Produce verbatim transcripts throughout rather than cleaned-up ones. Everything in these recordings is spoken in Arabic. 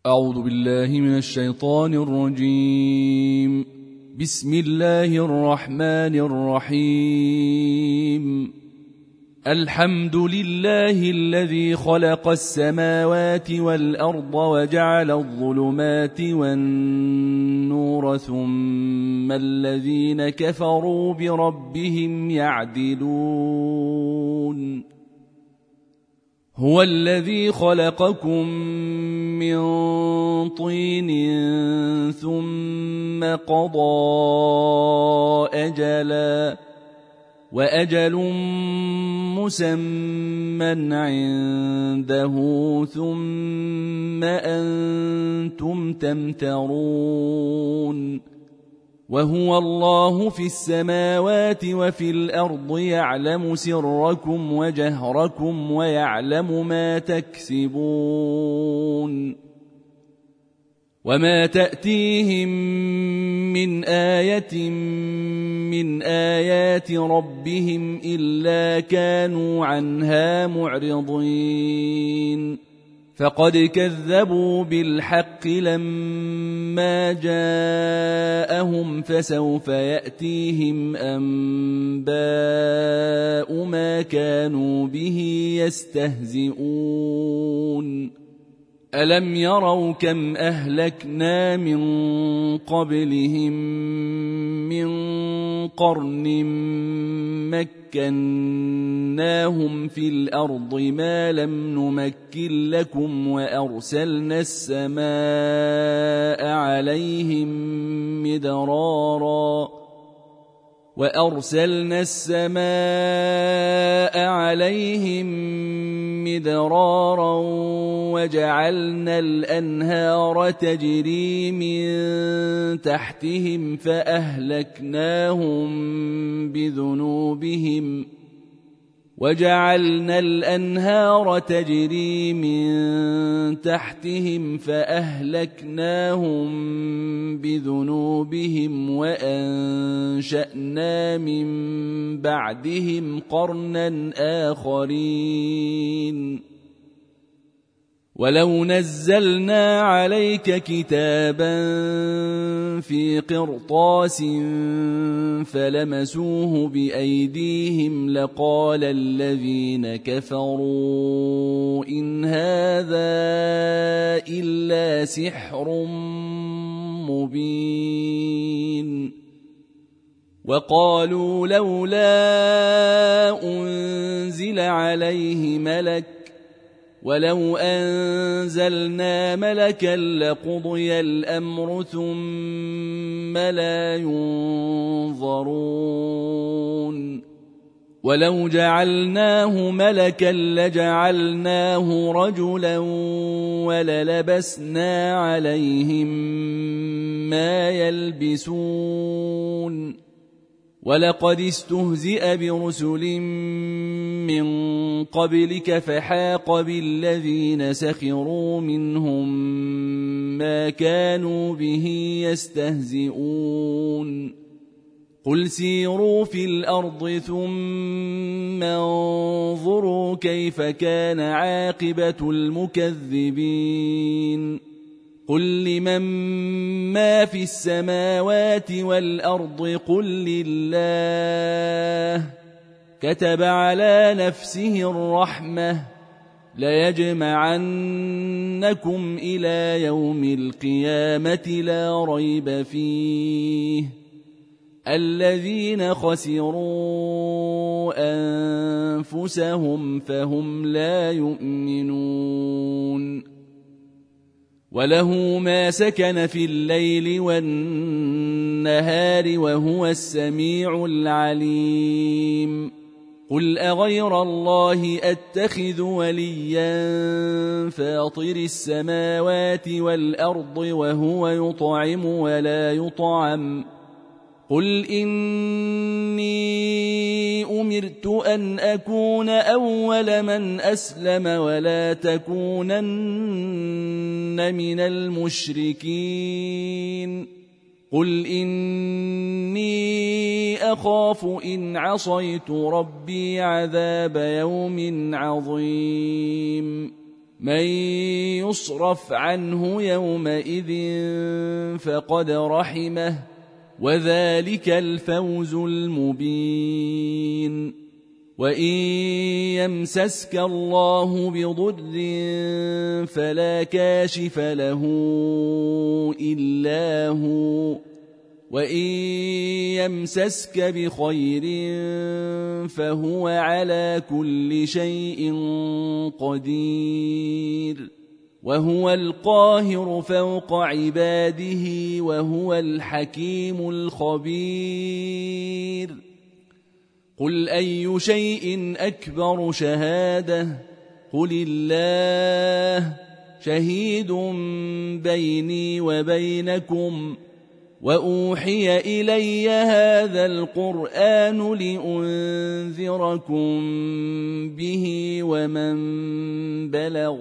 أعوذ بالله من الشيطان الرجيم. بسم الله الرحمن الرحيم. الحمد لله الذي خلق السماوات والأرض وجعل الظلمات والنور ثم الذين كفروا بربهم يعدلون. هو الذي خلقكم من طين ثم قضى أجلا وأجل مسمى عنده ثم أنتم تمترون. وهو الله في السماوات وفي الأرض يعلم سركم وجهركم ويعلم ما تكسبون. وما تأتيهم من آية من آيات ربهم إلا كانوا عنها معرضين. فقد كذبوا بالحق لما جاءهم فسوف يأتيهم أنباء ما كانوا به يستهزئون. ألم يروا كم أهلكنا من قبلهم من قرن مكناهم في الأرض ما لم نمكن لكم وأرسلنا السماء عليهم مدرارا وأرسلنا السماء عليهم مدرارا وجعلنا الأنهار تجري من تحتهم فأهلكناهم بذنوبهم وجعلنا الأنهار تجري من تحتهم فأهلكناهم بذنوبهم وأنشأنا من بعدهم قرنا آخرين. ولو نزلنا عليك كتابا في قرطاس فلمسوه بأيديهم لقال الذين كفروا إن هذا إلا سحر مبين. وقالوا لولا أنزل عليه ملك ولو أنزلنا ملكا لقضي الأمر ثم لا ينظرون. ولو جعلناه ملكا لجعلناه رجلا وللبسنا عليهم ما يلبسون. ولقد استهزئ برسل من قبلك فحاق بالذين سخروا منهم ما كانوا به يستهزئون. قل سيروا في الأرض ثم انظروا كيف كان عاقبة المكذبين. قل لمن ما في السماوات والأرض قل لله كتب على نفسه الرحمة ليجمعنكم إلى يوم القيامة لا ريب فيه الذين خسروا أنفسهم فهم لا يؤمنون. وله ما سكن في الليل والنهار وهو السميع العليم. قل أغير الله أتخذ وليا فاطر السماوات والأرض وهو يطعم ولا يطعم. قل إني أمرت أن أكون أول من أسلم ولا تكونن من المشركين. قل إني أخاف إن عصيت ربي عذاب يوم عظيم. من يصرف عنه يومئذ فقد رحمه وذلك الفوز المبين. وإن يمسسك الله بضر فلا كاشف له إلا هو وإن يمسسك بخير فهو على كل شيء قدير وهو القاهر فوق عباده وهو الحكيم الخبير. قل أي شيء أكبر شهادة قل الله شهيد بيني وبينكم وأوحي إلي هذا القرآن لأنذركم به ومن بلغ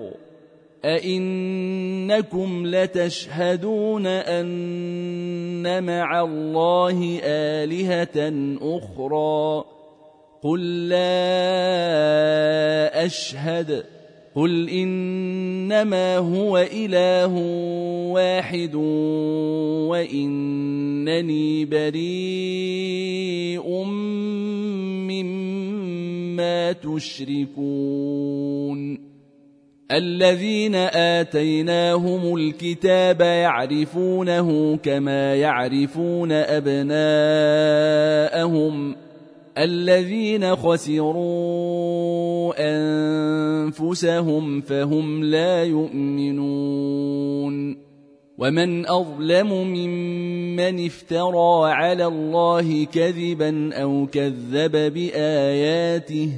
أئنكم لتشهدون أن مع الله آلهة أخرى قل لا أشهد قل إنما هو إله واحد وإنني بريء مما تشركون. الذين آتيناهم الكتاب يعرفونه كما يعرفون أبناءهم الذين خسروا أنفسهم فهم لا يؤمنون. ومن أظلم ممن افترى على الله كذبا أو كذب بآياته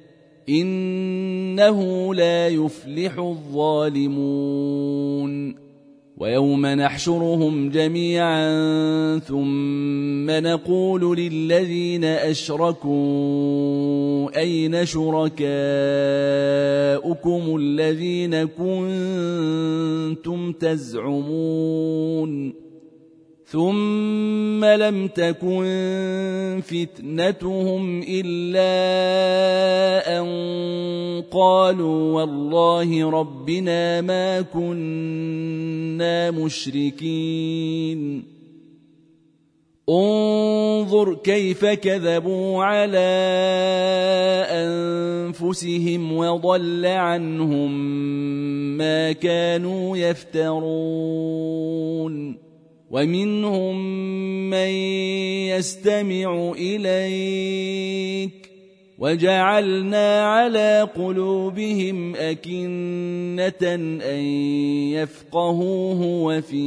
إنه لا يفلح الظالمون. ويوم نحشرهم جميعا ثم نقول للذين أشركوا أين شركاؤكم الذين كنتم تزعمون ثم لم تكن فتنتهم إلا أن قالوا والله ربنا ما كنا مشركين. انظر كيف كذبوا على أنفسهم وضل عنهم ما كانوا يفترون. ومنهم من يستمع إليك وجعلنا على قلوبهم أكنة أن يفقهوه وفي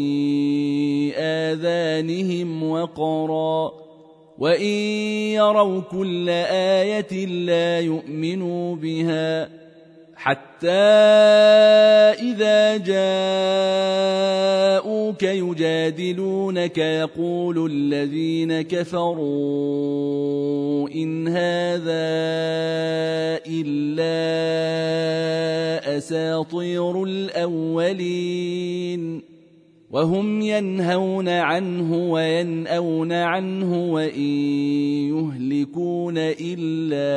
آذانهم وقرا وإن يروا كل آية لا يؤمنوا بها حتى إذا جاءوك يجادلونك يقول الذين كفروا إن هذا إلا أساطير الأولين وهم ينهون عنه وينأون عنه وإن يهلكون إلا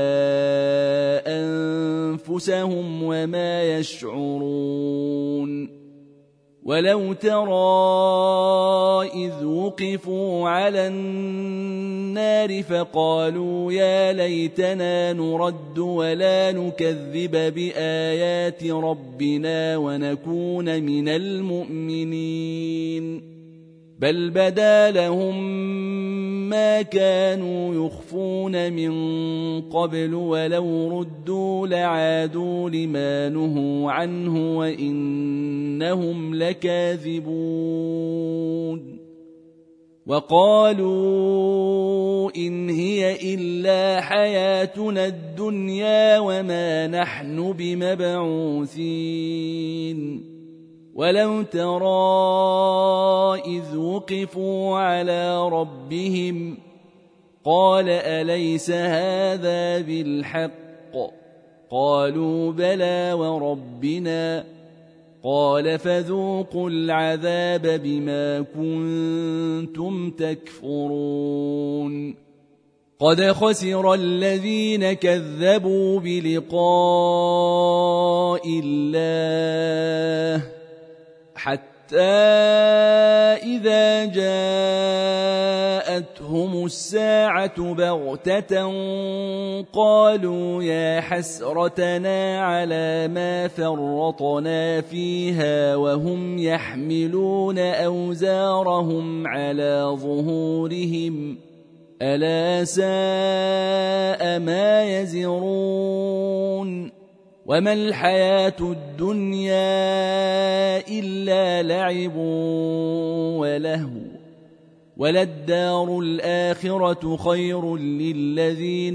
أنفسهم وما يشعرون. ولو ترى إذ وقفوا على النار فقالوا يا ليتنا نرد ولا نكذب بآيات ربنا ونكون من المؤمنين بل بدا لهم ما كانوا يخفون من قبل ولو ردوا لعادوا لما نهوا عنه وإنهم لكاذبون. وقالوا إن هي إلا حياتنا الدنيا وما نحن بمبعوثين. ولو ترى إذ وقفوا على ربهم قال أليس هذا بالحق قالوا بلى وربنا قال فذوقوا العذاب بما كنتم تكفرون. قد خسر الذين كذبوا بلقاء الله حتى إذا جاءتهم الساعة بغتة قالوا يا حسرتنا على ما فرطنا فيها وهم يحملون أوزارهم على ظهورهم ألا ساء ما يزرون وما الحياة الدنيا إلا لعب ولهو وللدار الآخرة خير للذين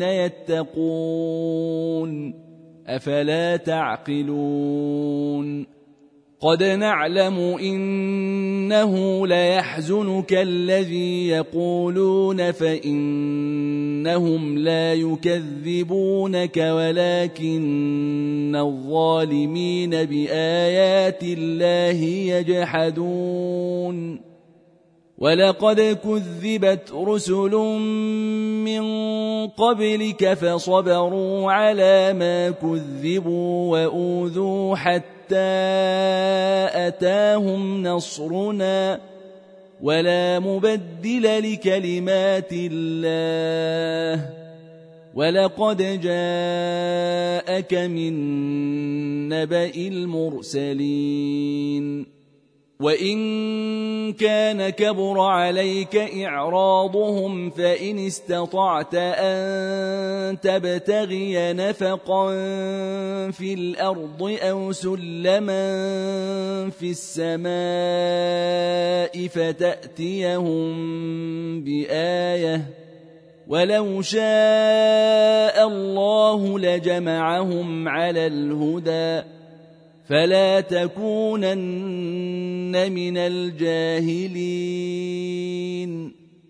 يتقون أفلا تعقلون قد نعلم إنه ليحزنك الذي يقولون فإنهم لا يكذبونك ولكن الظالمين بآيات الله يجحدون ولقد كذبت رسل من قبلك فصبروا على ما كذبوا وأوذوا حتى أتاهم نصرنا ولا مبدل لكلمات الله ولقد جاءك من نبأ المرسلين وإن كان كبر عليك إعراضهم فإن استطعت أن تبتغي نفقا في الأرض أو سلما في السماء فتأتيهم بآية ولو شاء الله لجمعهم على الهدى فلا تكونن من الجاهلين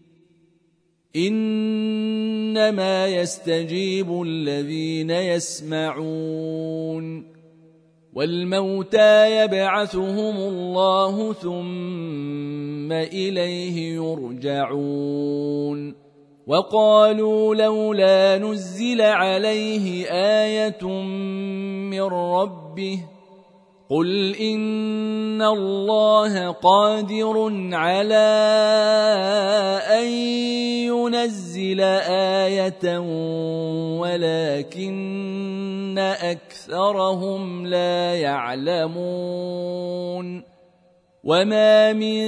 إنما يستجيب الذين يسمعون والموتى يبعثهم الله ثم إليه يرجعون وقالوا لولا نزل عليه آية من ربه قل إن الله قادر على أن ينزل آية ولكن أكثرهم لا يعلمون وما من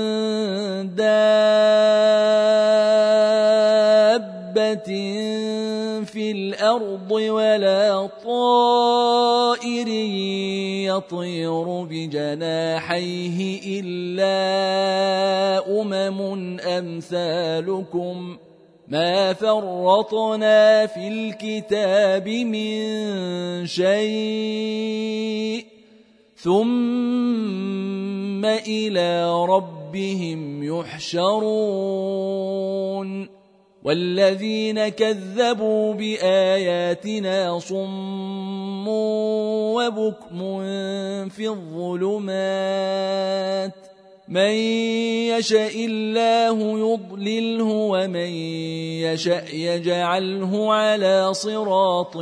دابة في الأرض ولا طائر يطير بجناحيه إلا أمم أمثالكم ما فرطنا في الكتاب من شيء ثم إلى ربهم يحشرون والذين كذبوا بآياتنا صم وبكم في الظلمات من يشاء الله يضلله ومن يشاء يجعله على صراط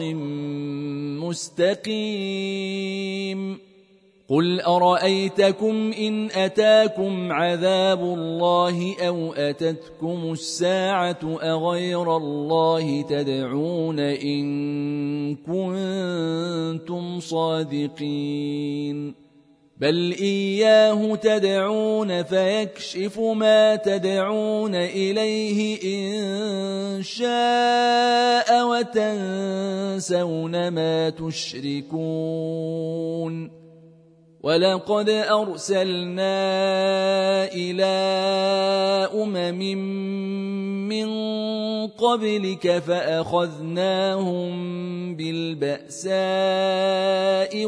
مستقيم قل أرأيتكم إن أتاكم عذاب الله أو أتتكم الساعة أغير الله تدعون إن كنتم صادقين بل إياه تدعون فيكشف ما تدعون إليه إن شاء وتنسون ما تشركون ولقد أرسلنا إلى أمم من قبلك فأخذناهم بالبأساء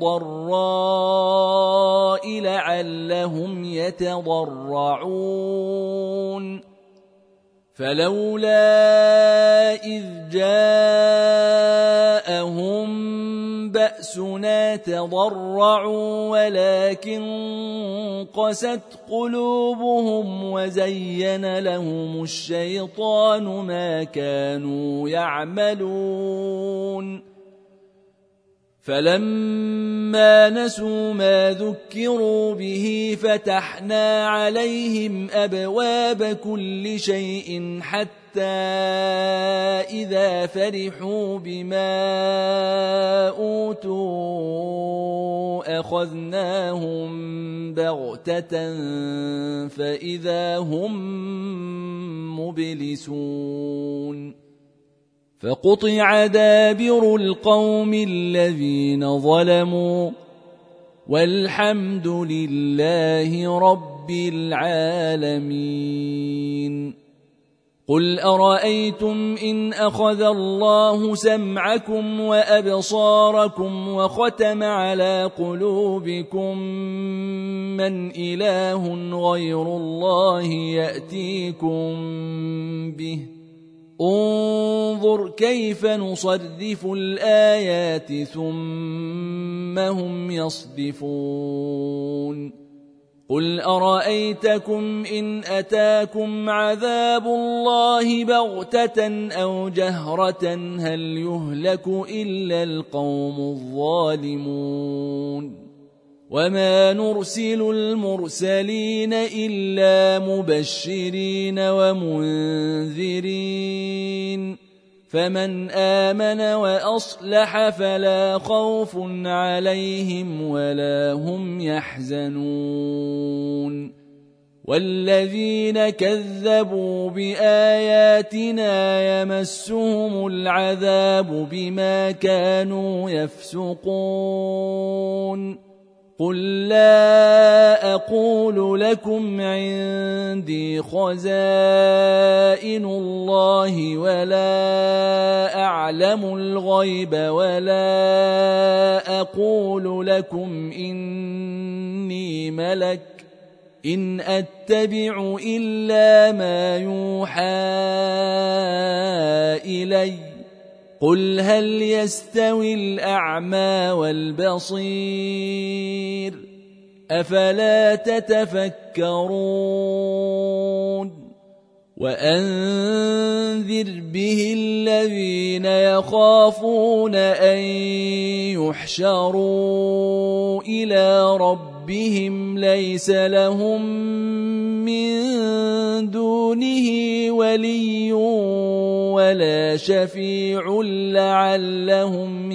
والضراء لعلهم يتضرعون فلولا إذ جاءهم بأسنا تضرعوا ولكن قست قلوبهم وزين لهم الشيطان ما كانوا يعملون فلما نسوا ما ذكروا به فتحنا عليهم أبواب كل شيء حتى إذا فرحوا بما أوتوا أخذناهم بغتة فإذا هم مبلسون فقطع دابر القوم الذين ظلموا والحمد لله رب العالمين. قل أرأيتم إن أخذ الله سمعكم وأبصاركم وختم على قلوبكم من إله غير الله يأتيكم به انظر كيف نصرف الآيات ثم هم يصدفون. قل أرأيتكم إن أتاكم عذاب الله بغتة أو جهرة هل يهلك إلا القوم الظالمون وما نرسل المرسلين إلا مبشرين ومنذرين فمن آمن وأصلح فلا خوف عليهم ولا هم يحزنون والذين كذبوا بآياتنا يمسهم العذاب بما كانوا يفسقون. قل لا أقول لكم عندي خزائن الله ولا أعلم الغيب ولا أقول لكم إني ملك إن أتبع إلا ما يوحى إلي قل هل يستوي الأعمى والبصير أفلا تتفكرون. وأنذر به الذين يخافون أن يحشروا إلى ربهم ليس لهم من دونه ولي ولا شفيع لعلهم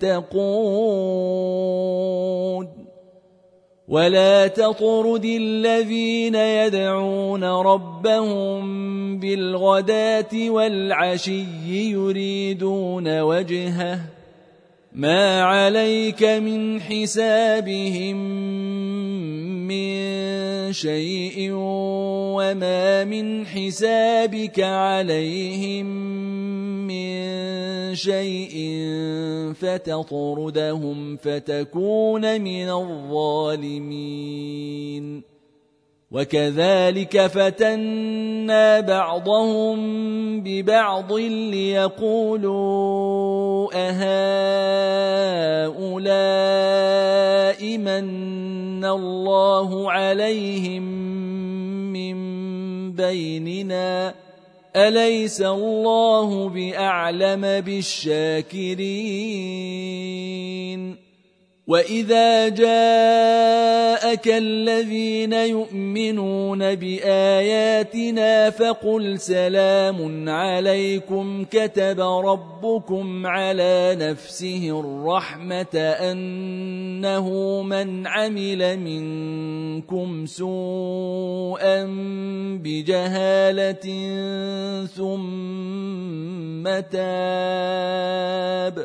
يتقون. ولا تطرد الذين يدعون ربهم بالغداة والعشي يريدون وجهه ما عليك من حسابهم من شيء وما من حسابك عليهم من شيء فتطردهم فتكون من الظالمين. وكذلك فتنا بعضهم ببعض ليقولوا أهؤلاء من الله عليهم من بيننا أليس الله بأعلم بالشاكرين. وإذا جاءك الذين يؤمنون بآياتنا فقل سلام عليكم كتب ربكم على نفسه الرحمة أنه من عمل منكم سوءا بجهالة ثم تاب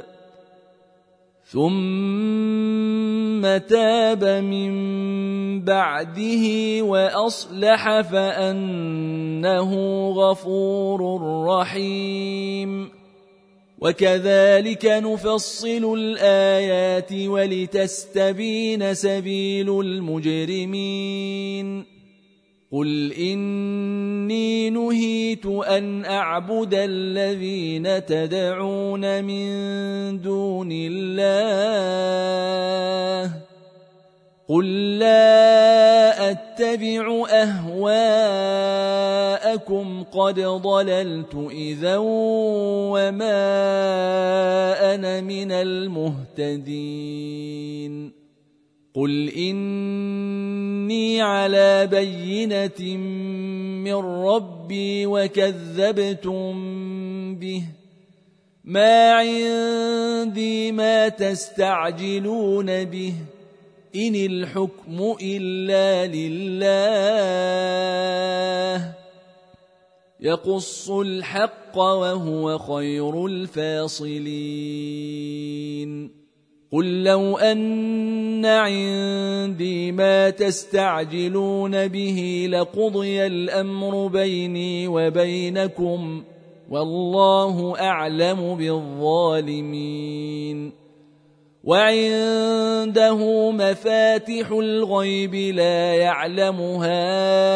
ثم تاب من بعده وأصلح فأنه غفور رحيم. وكذلك نفصل الآيات ولتستبين سبيل المجرمين. قل إني نهيت أن أعبد الذين تدعون من دون الله قل لا أتبع أهواءكم قد ضللت إذا وما أنا من المهتدين قل إني على بينة من ربي وكذبتم به ما عندي ما تستعجلون به إن الحكم إلا لله يقص الحق وهو خير الفاصلين قل لو أن عندي ما تستعجلون به لقضي الأمر بيني وبينكم والله أعلم بالظالمين وعنده مفاتح الغيب لا يعلمها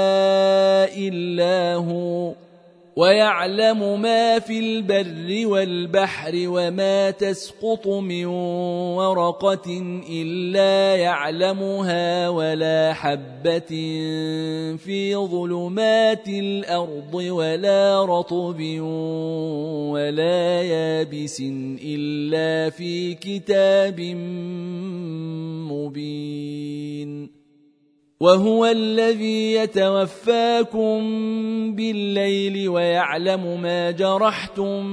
إلا هو ويعلم ما في البر والبحر وما تسقط من ورقة إلا يعلمها ولا حبة في ظلمات الأرض ولا رطب ولا يابس إلا في كتاب مبين وهو الذي يتوفاكم بالليل ويعلم ما جرحتم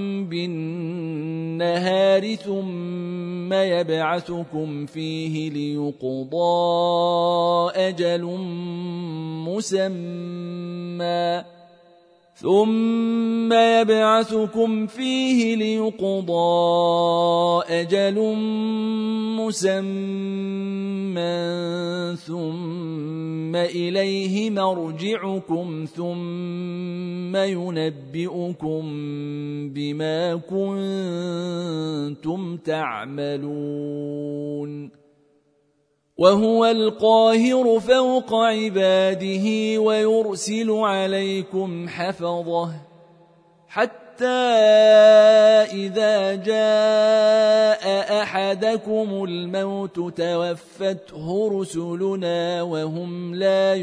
بالنهار ثم يبعثكم فيه ليقضى أجل مسمى ثم يبعثكم فيه ليقضى أجل مسمى ثم إليه مرجعكم ثم ينبئكم بما كنتم تعملون وهو القاهر فوق عباده ويرسل عليكم حفظه حتى إذا جاء أحدكم الموت توفته رسلنا وهم لا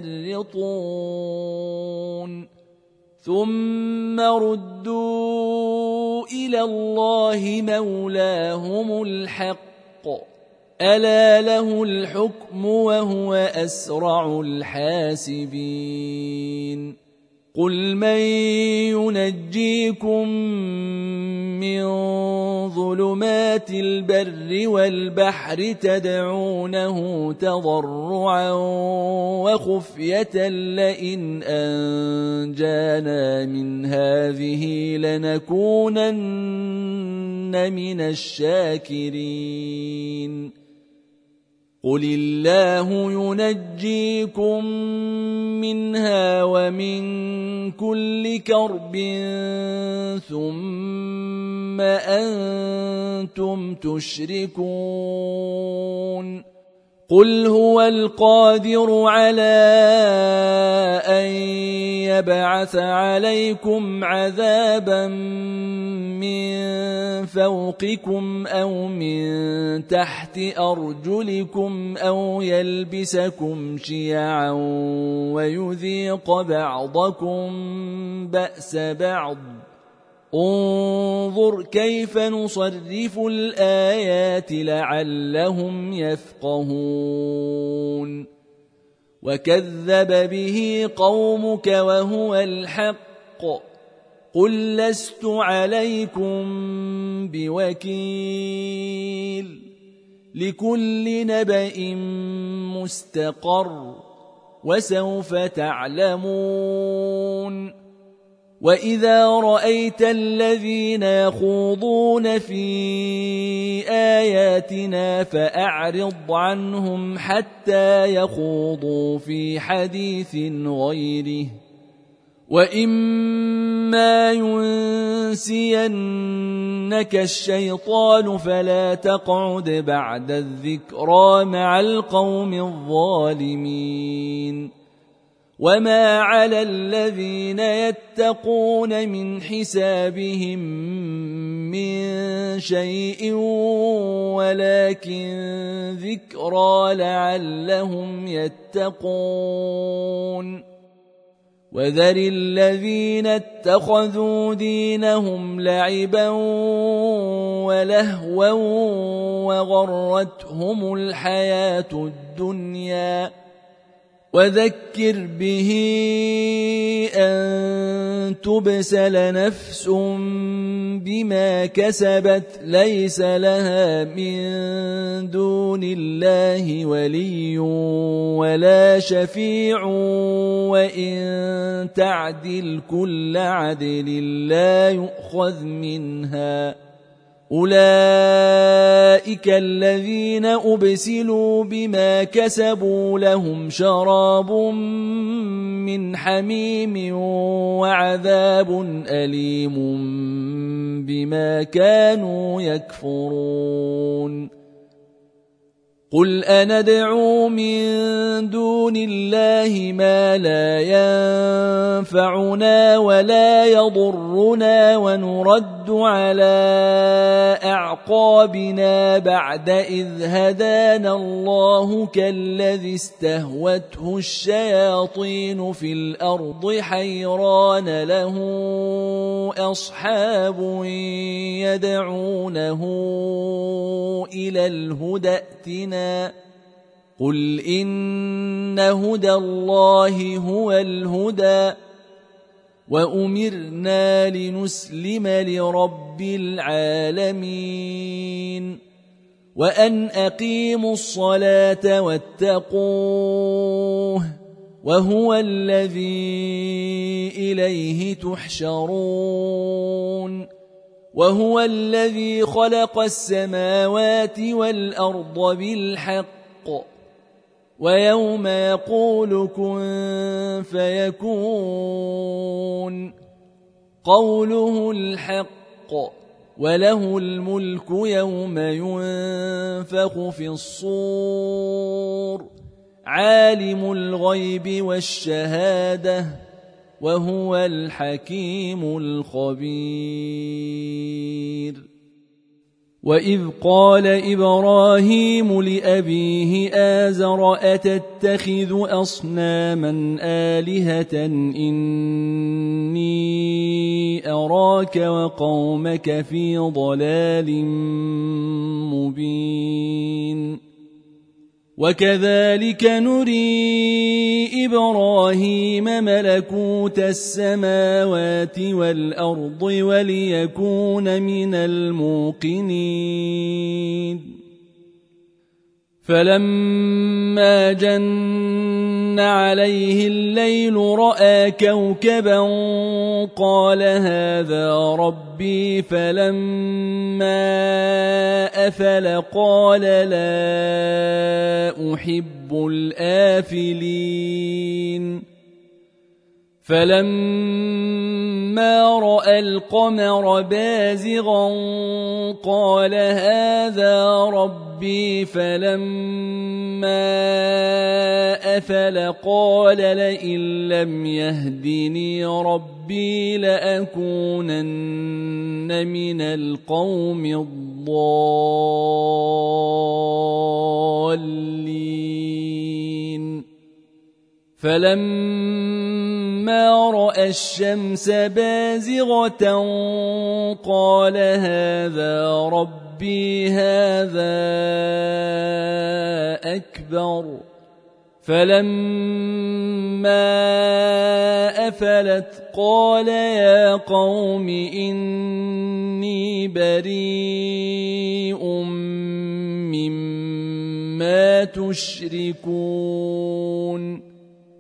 يفرطون ثم ردوا إلى الله مولاهم الحق ألا له الحكم وهو أسرع الحاسبين قل من ينجيكم من ظلمات البر والبحر تدعونه تضرعا وخفية لئن أنجانا من هذه لنكونن من الشاكرين قل الله ينجيكم منها ومن كل كرب ثم أنتم تشركون قل هو القادر على أن يبعث عليكم عذابا من فوقكم أو من تحت أرجلكم أو يلبسكم شيعا ويذيق بعضكم بأس بعض انظر كيف نصرف الآيات لعلهم يفقهون وكذب به قومك وهو الحق قل لست عليكم بوكيل لكل نبأ مستقر وسوف تعلمون وإذا رأيت الذين يخوضون في آياتنا فأعرض عنهم حتى يخوضوا في حديث غيره وإما ينسينك الشيطان فلا تقعد بعد الذكرى مع القوم الظالمين وما على الذين يتقون من حسابهم من شيء ولكن ذكرى لعلهم يتقون وذر الذين اتخذوا دينهم لعبا ولهوا وغرتهم الحياة الدنيا وذكر به أن تبسل نفس بما كسبت ليس لها من دون الله ولي ولا شفيع وإن تعدل كل عدل لا يؤخذ منها أولئك الذين أبسلوا بما كسبوا لهم شراب من حميم وعذاب أليم بما كانوا يكفرون قل أندعو من دون الله ما لا ينفعنا ولا يضرنا ونرد على أعقابنا بعد إذ هدانا الله كالذي استهوته الشياطين في الأرض حيران له أصحاب يدعونه إلى الهدى ائتنا قل إن هدى الله هو الهدى وأمرنا لنسلم لرب العالمين وأن أقيموا الصلاة واتقوه وهو الذي إليه تحشرون وهو الذي خلق السماوات والأرض بالحق ويوم يقول كن فيكون قوله الحق وله الملك يوم ينفخ في الصور عالم الغيب والشهادة وهو الحكيم الخبير وإذ قال إبراهيم لأبيه آزر أتتخذ أصناما آلهة إني أراك وقومك في ضلال مبين وكذلك نري إبراهيم ملكوت السماوات والأرض وليكون من الموقنين فلما جن عليه الليل رأى كوكبا قال هذا ربي فلما أفل قال لا أحب الآفلين فلما رأى القمر بازغا قال هذا ربي فلما أفل قال لئن لم يهدني ربي لأكونن من القوم الضالين فلما رأى الشمس بازغة قال هذا ربي هذا أكبر فلما أفلت قال يا قوم إني بريء مما تشركون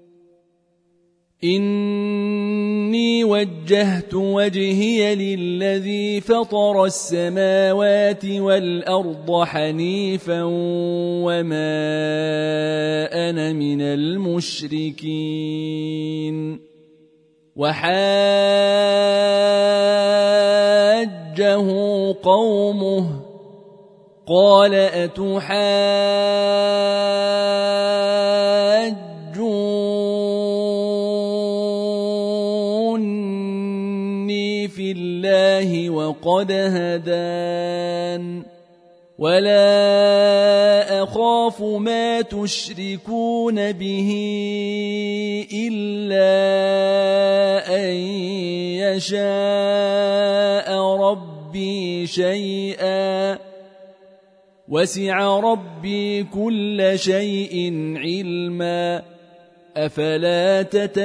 إني وجهت وجهي للذي فطر السماوات والأرض حنيفا وما أنا من المشركين وحاجه قومه قال أتحاجون الله وقد هدان ولا أخاف ما تشركون به إلا أن يشاء ربي شيئا وسع ربي كل شيء علما أفلا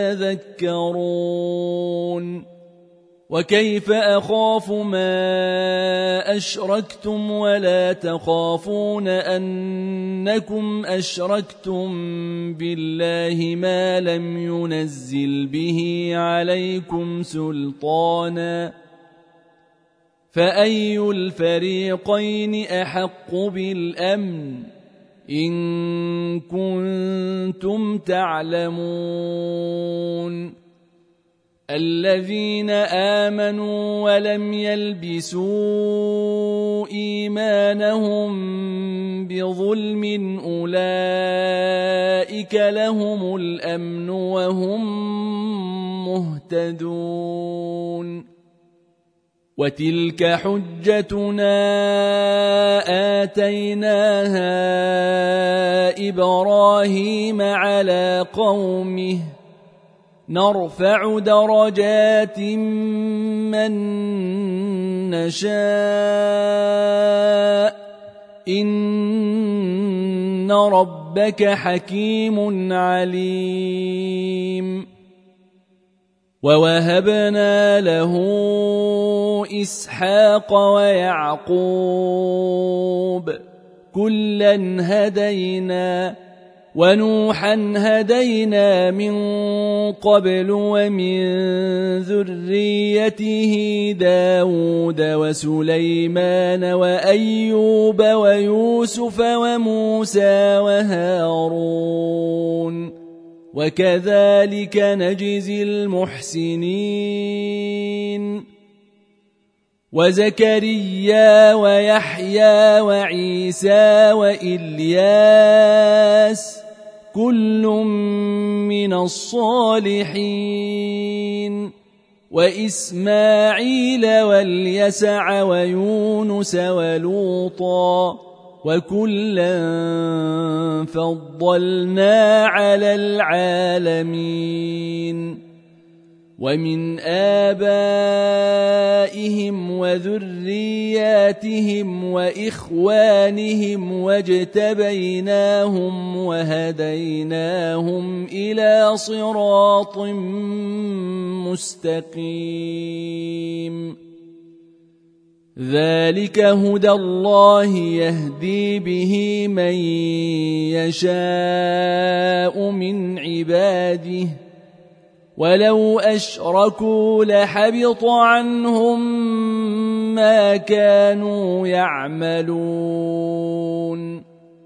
تتذكرون وكيف أخاف ما أشركتم ولا تخافون أنكم أشركتم بالله ما لم ينزل به عليكم سلطانا فأي الفريقين أحق بالأمن إن كنتم تعلمون الذين آمنوا ولم يلبسوا إيمانهم بظلم أولئك لهم الأمن وهم مهتدون وتلك حجتنا آتيناها إبراهيم على قومه نرفع درجات من نشاء إن ربك حكيم عليم ووهبنا له إسحاق ويعقوب كلا هدينا ونوحا هدينا من قبل ومن ذريته داود وسليمان وأيوب ويوسف وموسى وهارون وكذلك نجزي المحسنين وزكريا ويحيى وعيسى وإلياس كل من الصالحين وإسماعيل واليسع ويونس ولوطا وكلا فضلنا على العالمين ومن آبائهم وذرياتهم وإخوانهم واجتبيناهم وهديناهم إلى صراط مستقيم ذلك هدى الله يهدي به من يشاء من عباده ولو أشركوا لحبط عنهم ما كانوا يعملون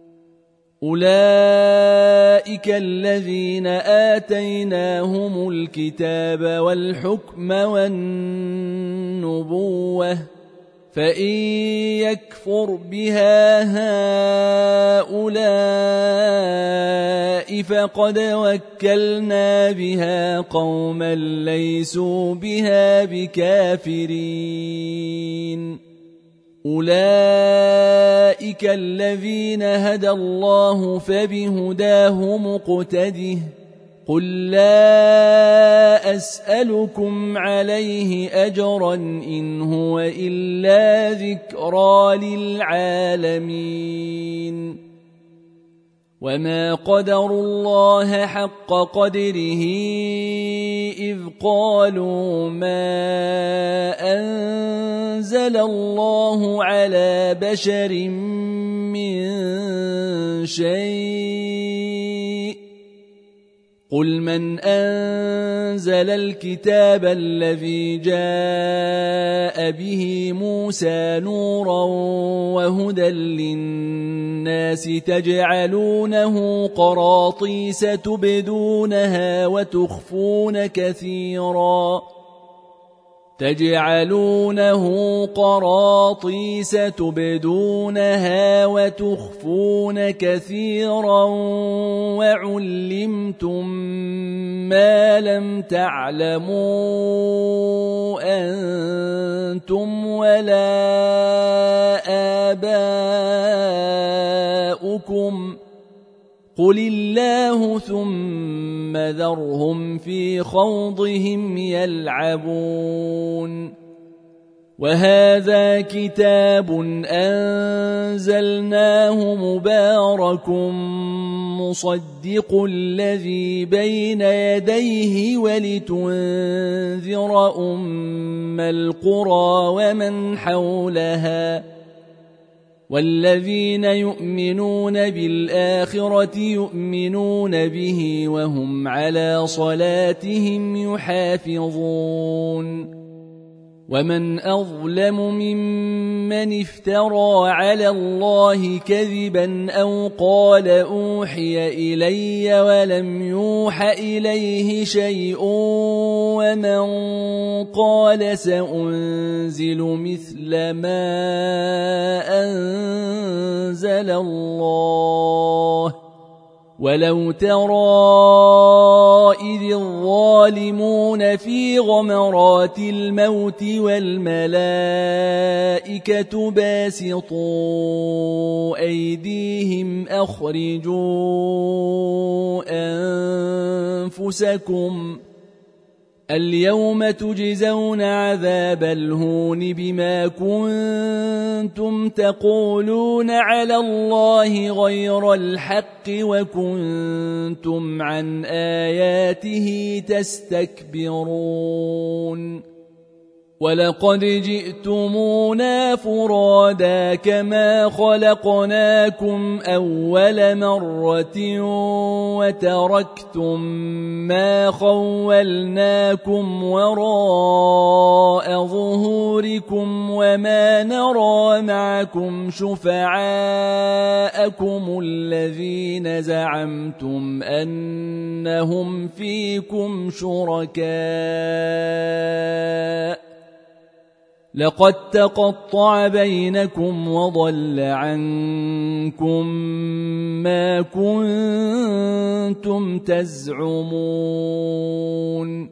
أولئك الذين آتيناهم الكتاب والحكم والنبوة فإن يكفر بها هؤلاء فقد وكلنا بها قوما ليسوا بها بكافرين أولئك الذين هدى الله فبهداه مقتده قل لا أسألكم عليه أجرا إن هو إلا ذكرى للعالمين وما قدروا الله حق قدره إذ قالوا ما أنزل الله على بشر من شيء قل من أنزل الكتاب الذي جاء به موسى نورا وهدى للناس تجعلونه قراطيس تبدونها وتخفون كثيرا تجعلونه قراطيس تبدونها وتخفون كثيرا وعلمتم ما لم تعلموا أنتم ولا آباؤكم قل الله ثم ذرهم في خوضهم يلعبون وهذا كتاب أنزلناه مبارك مصدق الذي بين يديه ولتنذر أم القرى ومن حولها والذين يؤمنون بالآخرة يؤمنون به وهم على صلاتهم يحافظون ومن أظلم ممن افترى على الله كذبا أو قال أوحي إلي ولم يوح إليه شيء ومن قال سأنزل مثل ما أنزل الله ولو ترى إذ الظالمون في غمرات الموت والملائكة باسطوا أيديهم أخرجوا أنفسكم اليوم تجزون عذاب الهون بما كنتم تقولون على الله غير الحق وكنتم عن آياته تستكبرون ولقد جئتمونا فرادا كما خلقناكم أول مرة وتركتم ما خولناكم وراء ظهوركم وما نرى معكم شفعاءكم الذين زعمتم أنهم فيكم شركاء لقد تقطع بينكم وضل عنكم ما كنتم تزعمون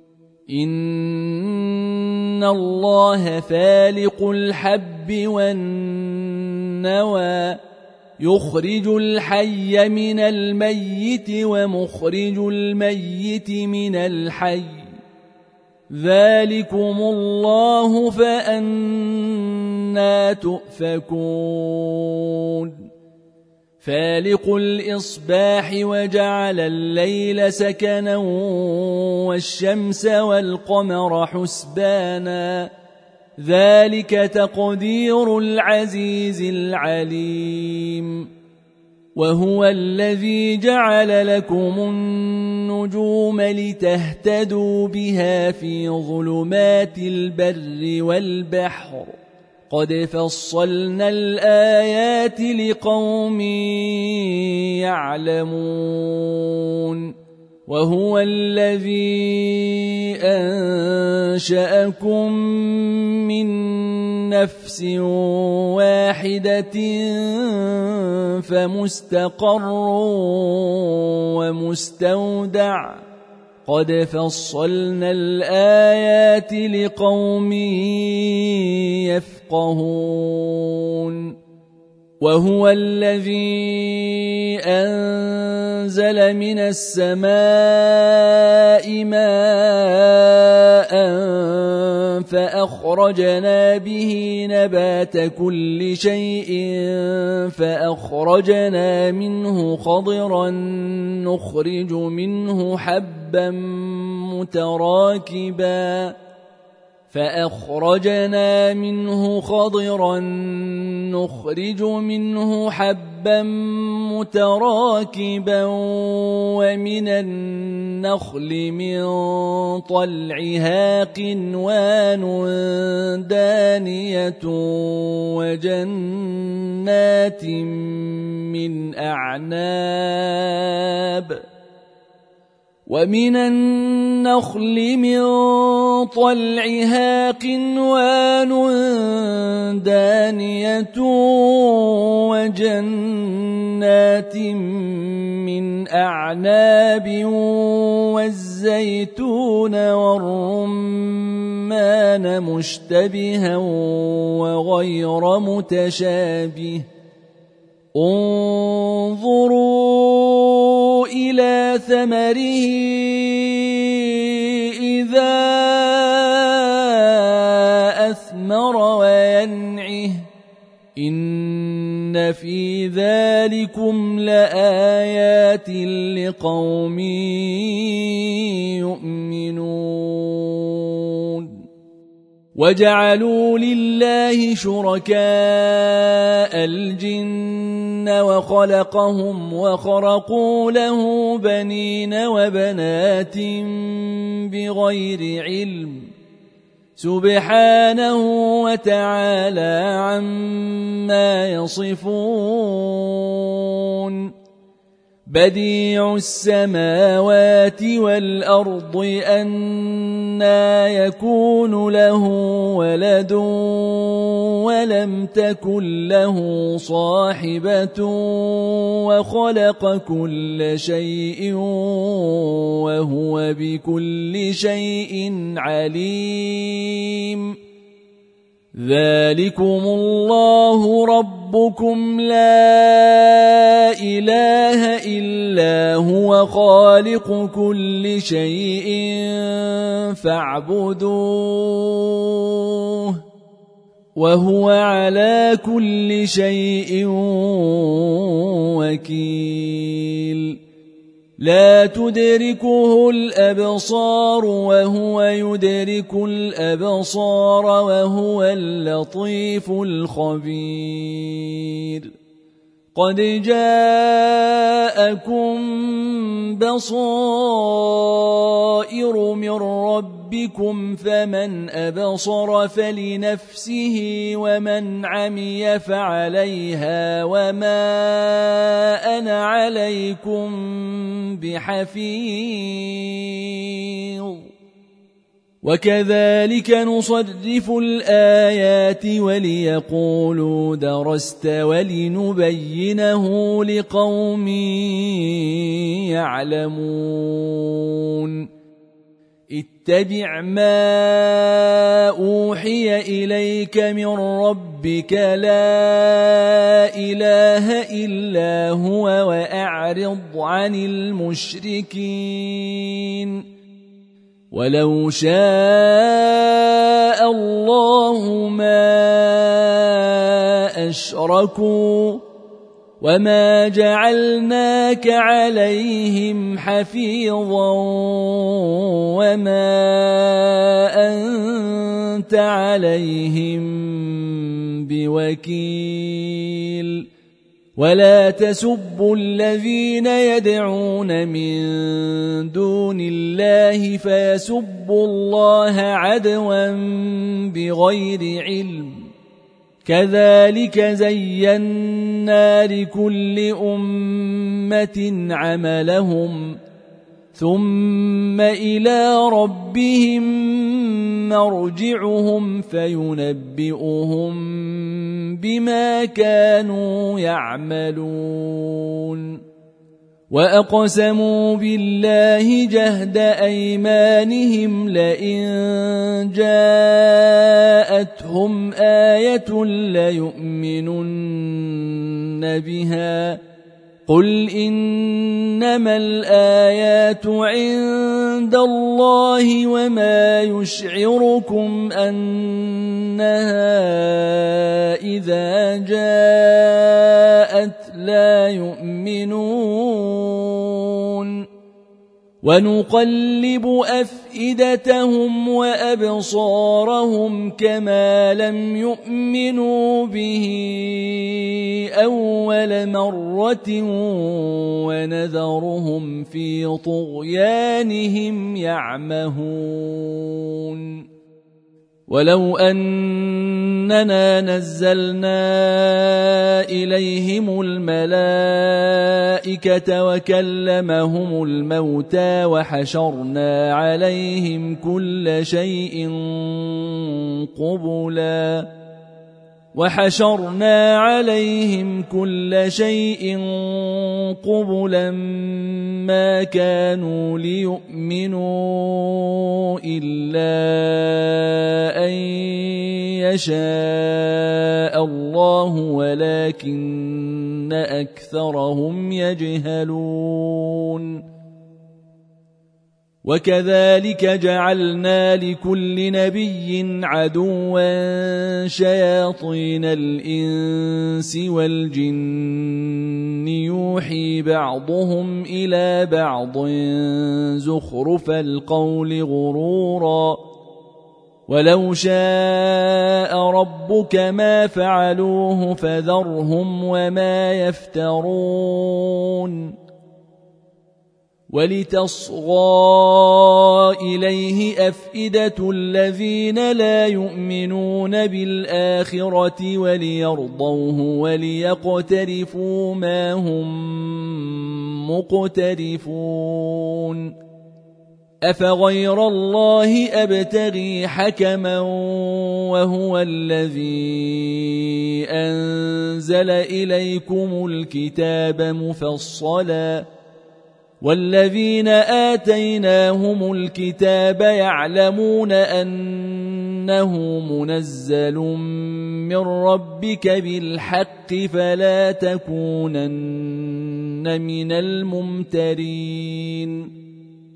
إن الله فالق الحب والنوى يخرج الحي من الميت ومخرج الميت من الحي ذلكم الله فأنى تؤفكون فالق الإصباح وجعل الليل سكنا والشمس والقمر حسبانا ذلك تقدير العزيز العليم وهو الذي جعل لكم النجوم لتهتدوا بها في ظلمات البر والبحر قد فصلنا الآيات لقوم يعلمون وهو الذي أنشأكم من نفس واحدة فمستقر ومستودع قد فصلنا الآيات لقوم يفقهون وهو الذي أنزل من السماء ماء فأخرجنا به نبات كل شيء فأخرجنا منه خضرا نخرج منه حبا متراكبا فأخرجنا منه خضرا نخرج منه حبا متراكبا ومن النخل من طلعها قنوان دانية وجنات من أعناب ومن النخل من طلعها قنوان دانية وجنات من أعناب والزيتون والرمان مشتبها وغير متشابه انظروا إلى ثمره إذا أثمر وينعه إن في ذلكم لآيات لقوم يؤمنون وجعلوا لله شركاء الجن وخلقهم وخرقوا له بنين وبنات بغير علم سبحانه وتعالى عما يصفون بديع السماوات والأرض أنى يكون له ولد ولم تكن له صاحبة وخلق كل شيء وهو بكل شيء عليم ذلكم الله ربكم لا إله إلا هو خالق كل شيء فاعبدوه وهو على كل شيء وكيل لا تدركه الأبصار وهو يدرك الأبصار وهو اللطيف الخبير قد جاءكم بصائر من ربكم فمن أبصر فلنفسه ومن عمي فعليها وما أنا عليكم بحفيظ وكذلك نصرف الآيات وليقولوا درست ولنبينه لقوم يعلمون اتبع ما أوحي إليك من ربك لا إله إلا هو وأعرض عن المشركين ولو شاء الله ما أشركوا وما جعلناك عليهم حفيظا وما أنت عليهم بوكيل ولا تسبوا الذين يدعون من دون الله فيسبوا الله عدوا بغير علم كذلك زينا لكل أمة عملهم ثم إلى ربهم مرجعهم فينبئهم بما كانوا يعملون وأقسموا بالله جهد أيمانهم لئن جاءتهم آية ليؤمنن بها قل إنما الآيات عند الله وما يشعركم أنها إذا جاءت لا يؤمنون ونقلب أفئدتهم وأبصارهم كما لم يؤمنوا به أول مرة ونذرهم في طغيانهم يعمهون ولو أننا نزلنا إليهم الملائكة وكلمهم الموتى وحشرنا عليهم كل شيء قبلا وحشرنا عليهم كل شيء قبلا ما كانوا ليؤمنوا إلا أن يشاء الله ولكن أكثرهم يجهلون وكذلك جعلنا لكل نبي عدوا شياطين الإنس والجن يوحي بعضهم إلى بعض زخرف القول غرورا ولو شاء ربك ما فعلوه فذرهم وما يفترون ولتصغى إليه أفئدة الذين لا يؤمنون بالآخرة وليرضوه وليقترفوا ما هم مقترفون أفغير الله أبتغي حكما وهو الذي أنزل إليكم الكتاب مفصلا والذين آتيناهم الكتاب يعلمون أنه منزل من ربك بالحق فلا تكونن من الممترين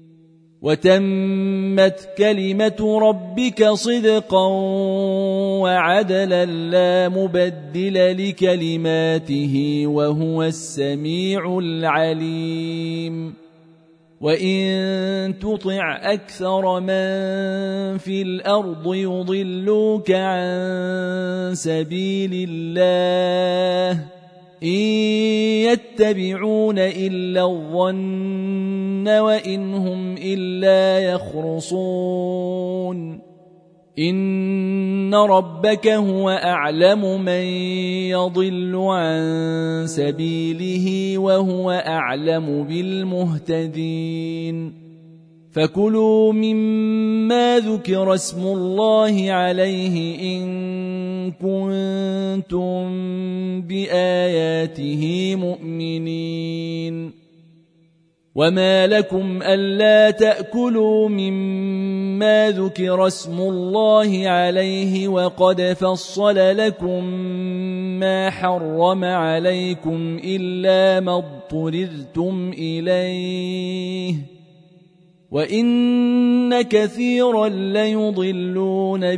وتمت كلمة ربك صدقا وعدلا لا مبدل لكلماته وهو السميع العليم وإن تطع أكثر من في الأرض يضلوك عن سبيل الله إن يتبعون إلا الظن وإن هم إلا يخرصون إن ربك هو أعلم من يضل عن سبيله وهو أعلم بالمهتدين فكلوا مما ذكر اسم الله عليه إن كنتم بآياته مؤمنين وما لكم ألا تأكلوا مما ذكر اسم الله عليه وقد فصل لكم ما حرم عليكم إلا ما اضطررتم إليه وإن كثيرا ليضلون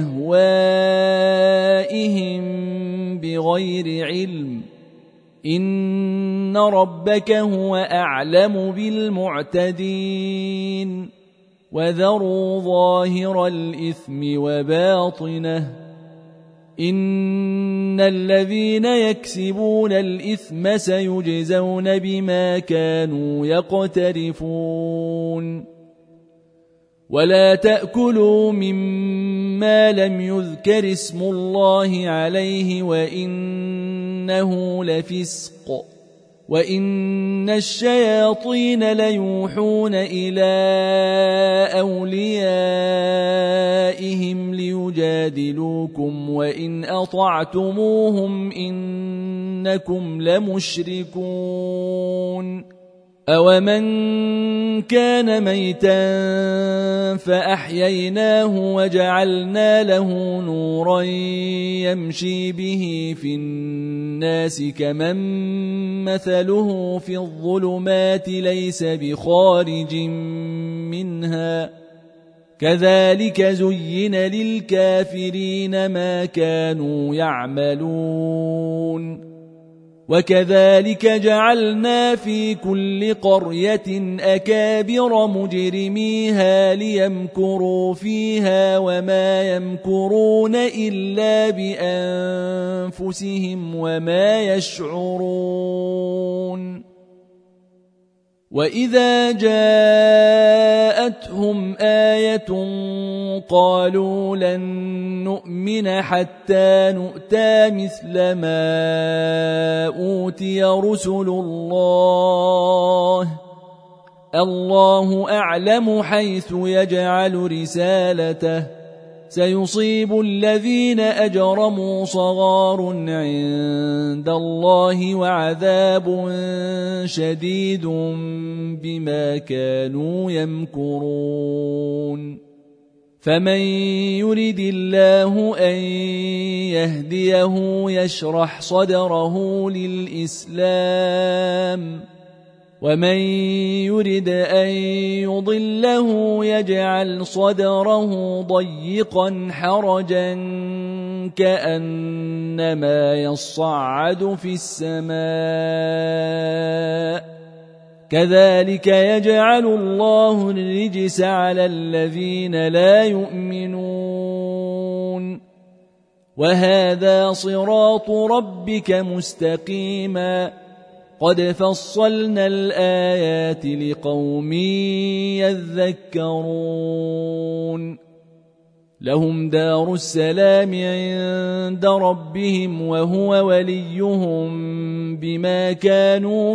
بأهوائهم بغير علم إن ربك هو أعلم بالمعتدين وذروا ظاهر الإثم وباطنه إن الذين يكسبون الإثم سيجزون بما كانوا يقترفون ولا تأكلوا مما لم يذكر اسم الله عليه وإنه لفسق وإن الشياطين ليوحون إلى أوليائهم ليجادلوكم وإن أطعتموهم إنكم لمشركون أَوَمَنْ كَانَ مَيْتًا فَأَحْيَيْنَاهُ وَجَعَلْنَا لَهُ نُورًا يَمْشِي بِهِ فِي النَّاسِ كَمَنْ مَثَلُهُ فِي الظُّلُمَاتِ لَيْسَ بِخَارِجٍ مِنْهَا كَذَلِكَ زُيِّنَ لِلْكَافِرِينَ مَا كَانُوا يَعْمَلُونَ وكذلك جعلنا في كل قرية أكابر مجرميها ليمكروا فيها وما يمكرون إلا بأنفسهم وما يشعرون وإذا جاءتهم آية قالوا لن نؤمن حتى نؤتى مثل ما أوتي رسل الله الله أعلم حيث يجعل رسالته سيصيب الذين أجرموا صغار عند الله وعذاب شديد بما كانوا يمكرون فمن يرد الله أن يهديه يشرح صدره للإسلام ومن يرد أن يضله يجعل صدره ضيقا حرجا كأنما يصعد في السماء كذلك يجعل الله الرجس على الذين لا يؤمنون وهذا صراط ربك مستقيما قد فصلنا الآيات لقوم يذكرون لهم دار السلام عند ربهم وهو وليهم بما كانوا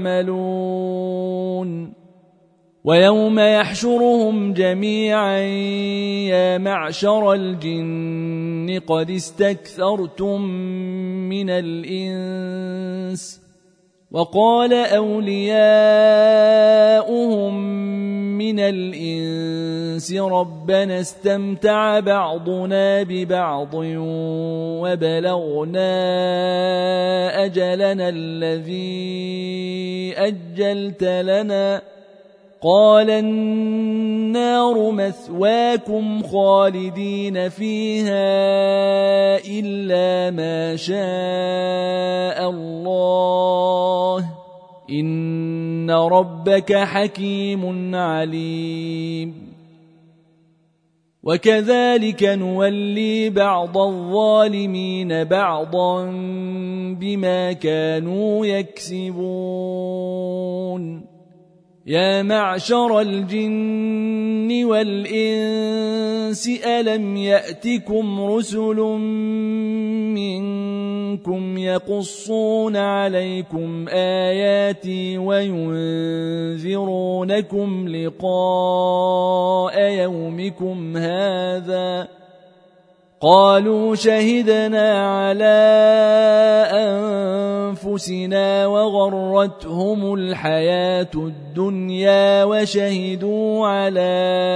يعملون ويوم يحشرهم جميعا يا معشر الجن قد استكثرتم من الإنس وقال أولياؤهم من الإنس ربنا استمتع بعضنا ببعض وبلغنا أجلنا الذي أجلت لنا قال النار مثواكم خالدين فيها إلا ما شاء الله إن ربك حكيم عليم وكذلك نولي بعض الظالمين بعضا بما كانوا يكسبون يا معشر الجن والإنس ألم يأتكم رسل منكم يقصون عليكم آياتي وينذرونكم لقاء يومكم هذا قالوا شهدنا على أنفسنا وغرتهم الحياة الدنيا وشهدوا على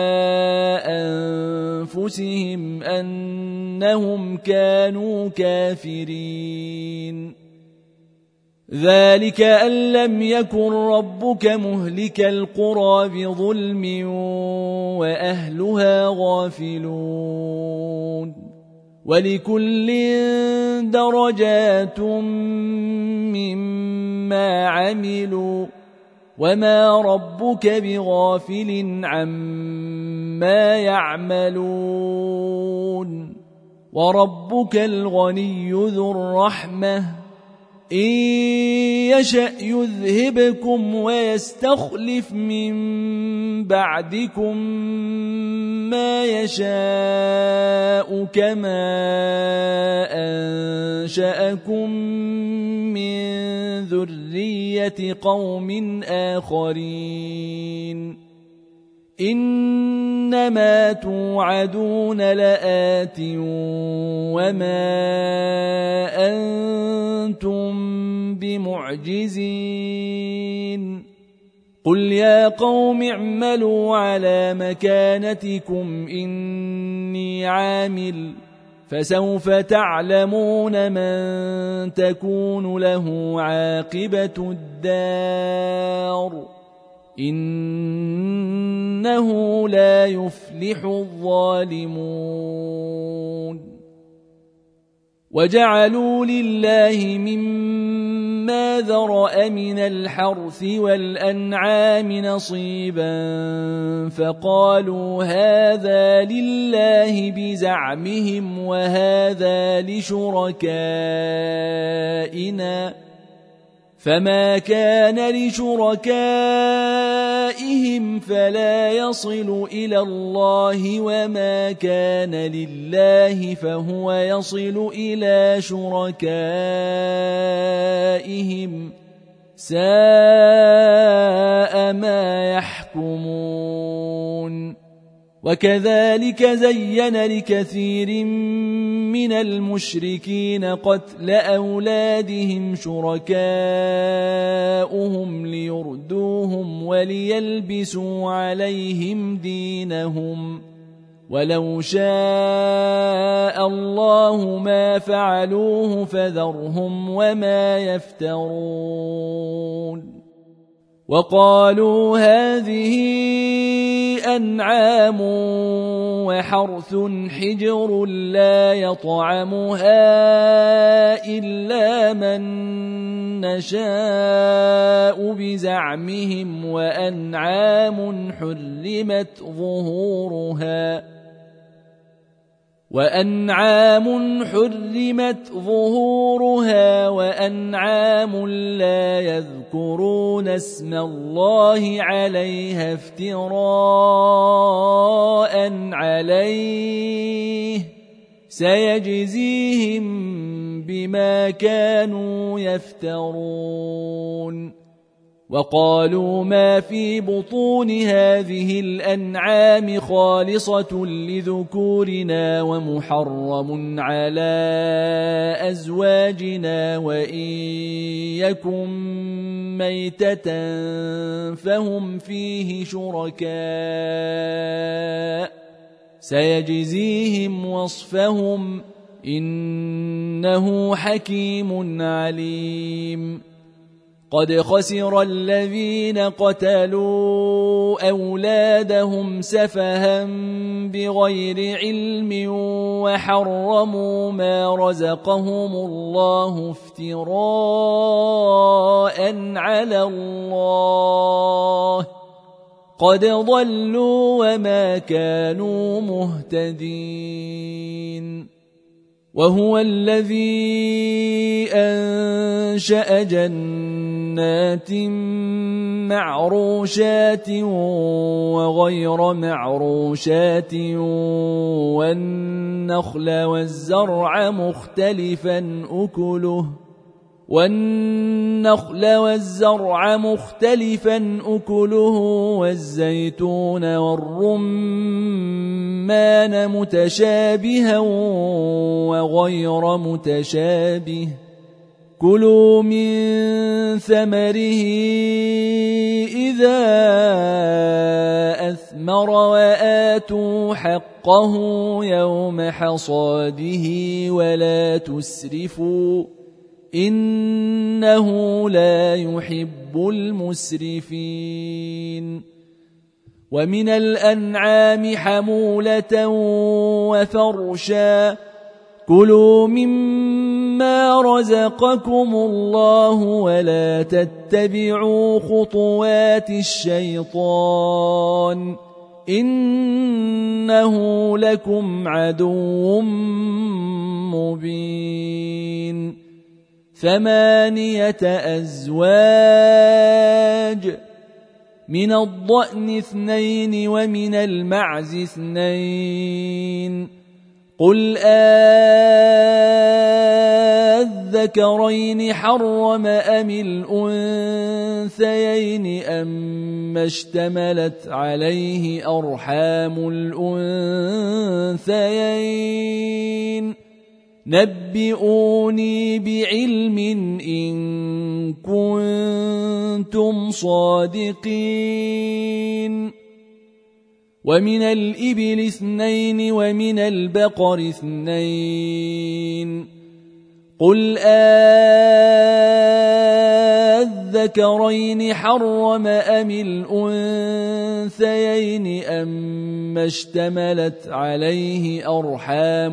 أنفسهم أنهم كانوا كافرين ذلك أن لم يكن ربك مهلك القرى بظلم وأهلها غافلون ولكل درجات مما عملوا وما ربك بغافل عما يعملون وربك الغني ذو الرحمة إن يشأ يذهبكم ويستخلف من بعدكم ما يشاء كما أنشأكم من ذرية قوم آخرين إنما توعدون لآت وما أنتم بمعجزين قل يا قوم اعملوا على مكانتكم إني عامل فسوف تعلمون من تكون له عاقبة الدار إنه لا يفلح الظالمون وجعلوا لله مما ذرأ من الحرث والأنعام نصيبا فقالوا هذا لله بزعمهم وهذا لشركائنا فما كان لشركائهم فلا يصل إلى الله وما كان لله فهو يصل إلى شركائهم ساء ما يحكمون. وكذلك زين لكثير من المشركين قتل أولادهم شركاؤهم ليردوهم وليلبسوا عليهم دينهم ولو شاء الله ما فعلوه فذرهم وما يفترون. وقالوا هذه أنعام وحرث حجر لا يطعمها إلا من نشاء بزعمهم وأنعام حرمت ظهورها وأنعام حرمت ظهورها وأنعام لا يذكرون اسم الله عليها افتراء عليه سيجزيهم بما كانوا يفترون. وقالوا ما في بطون هذه الأنعام خالصة لذكورنا ومحرم على أزواجنا وإن يكن ميتة فهم فيه شركاء سيجزيهم وصفهم إنه حكيم عليم. قد خسر الذين قتلوا أولادهم سفها بغير علم وحرموا ما رزقهم الله افتراء على الله قد ضلوا وما كانوا مهتدين. وهو الذي أنشأ جنات معروشات وغير معروشات والنخل والزرع مختلفا أكله والنخل والزرع مختلفا أكله والزيتون والرمان متشابها وغير متشابه كلوا من ثمره إذا أثمر وآتوا حقه يوم حصاده ولا تسرفوا إنه لا يحب المسرفين. ومن الأنعام حمولة وفرشا كلوا مما رزقكم الله ولا تتبعوا خطوات الشيطان إنه لكم عدو مبين. ثمانية أزواج من الضأن اثنين ومن المعز اثنين قل أذكرين حرم أم الأنثيين أما اشتملت عليه أرحام الأنثيين نبئوني بعلم إن كنتم صادقين. ومن الإبل اثنين ومن البقر اثنين قل أذكرين حرم أم الأنثيين أما اشتملت عليه أرحام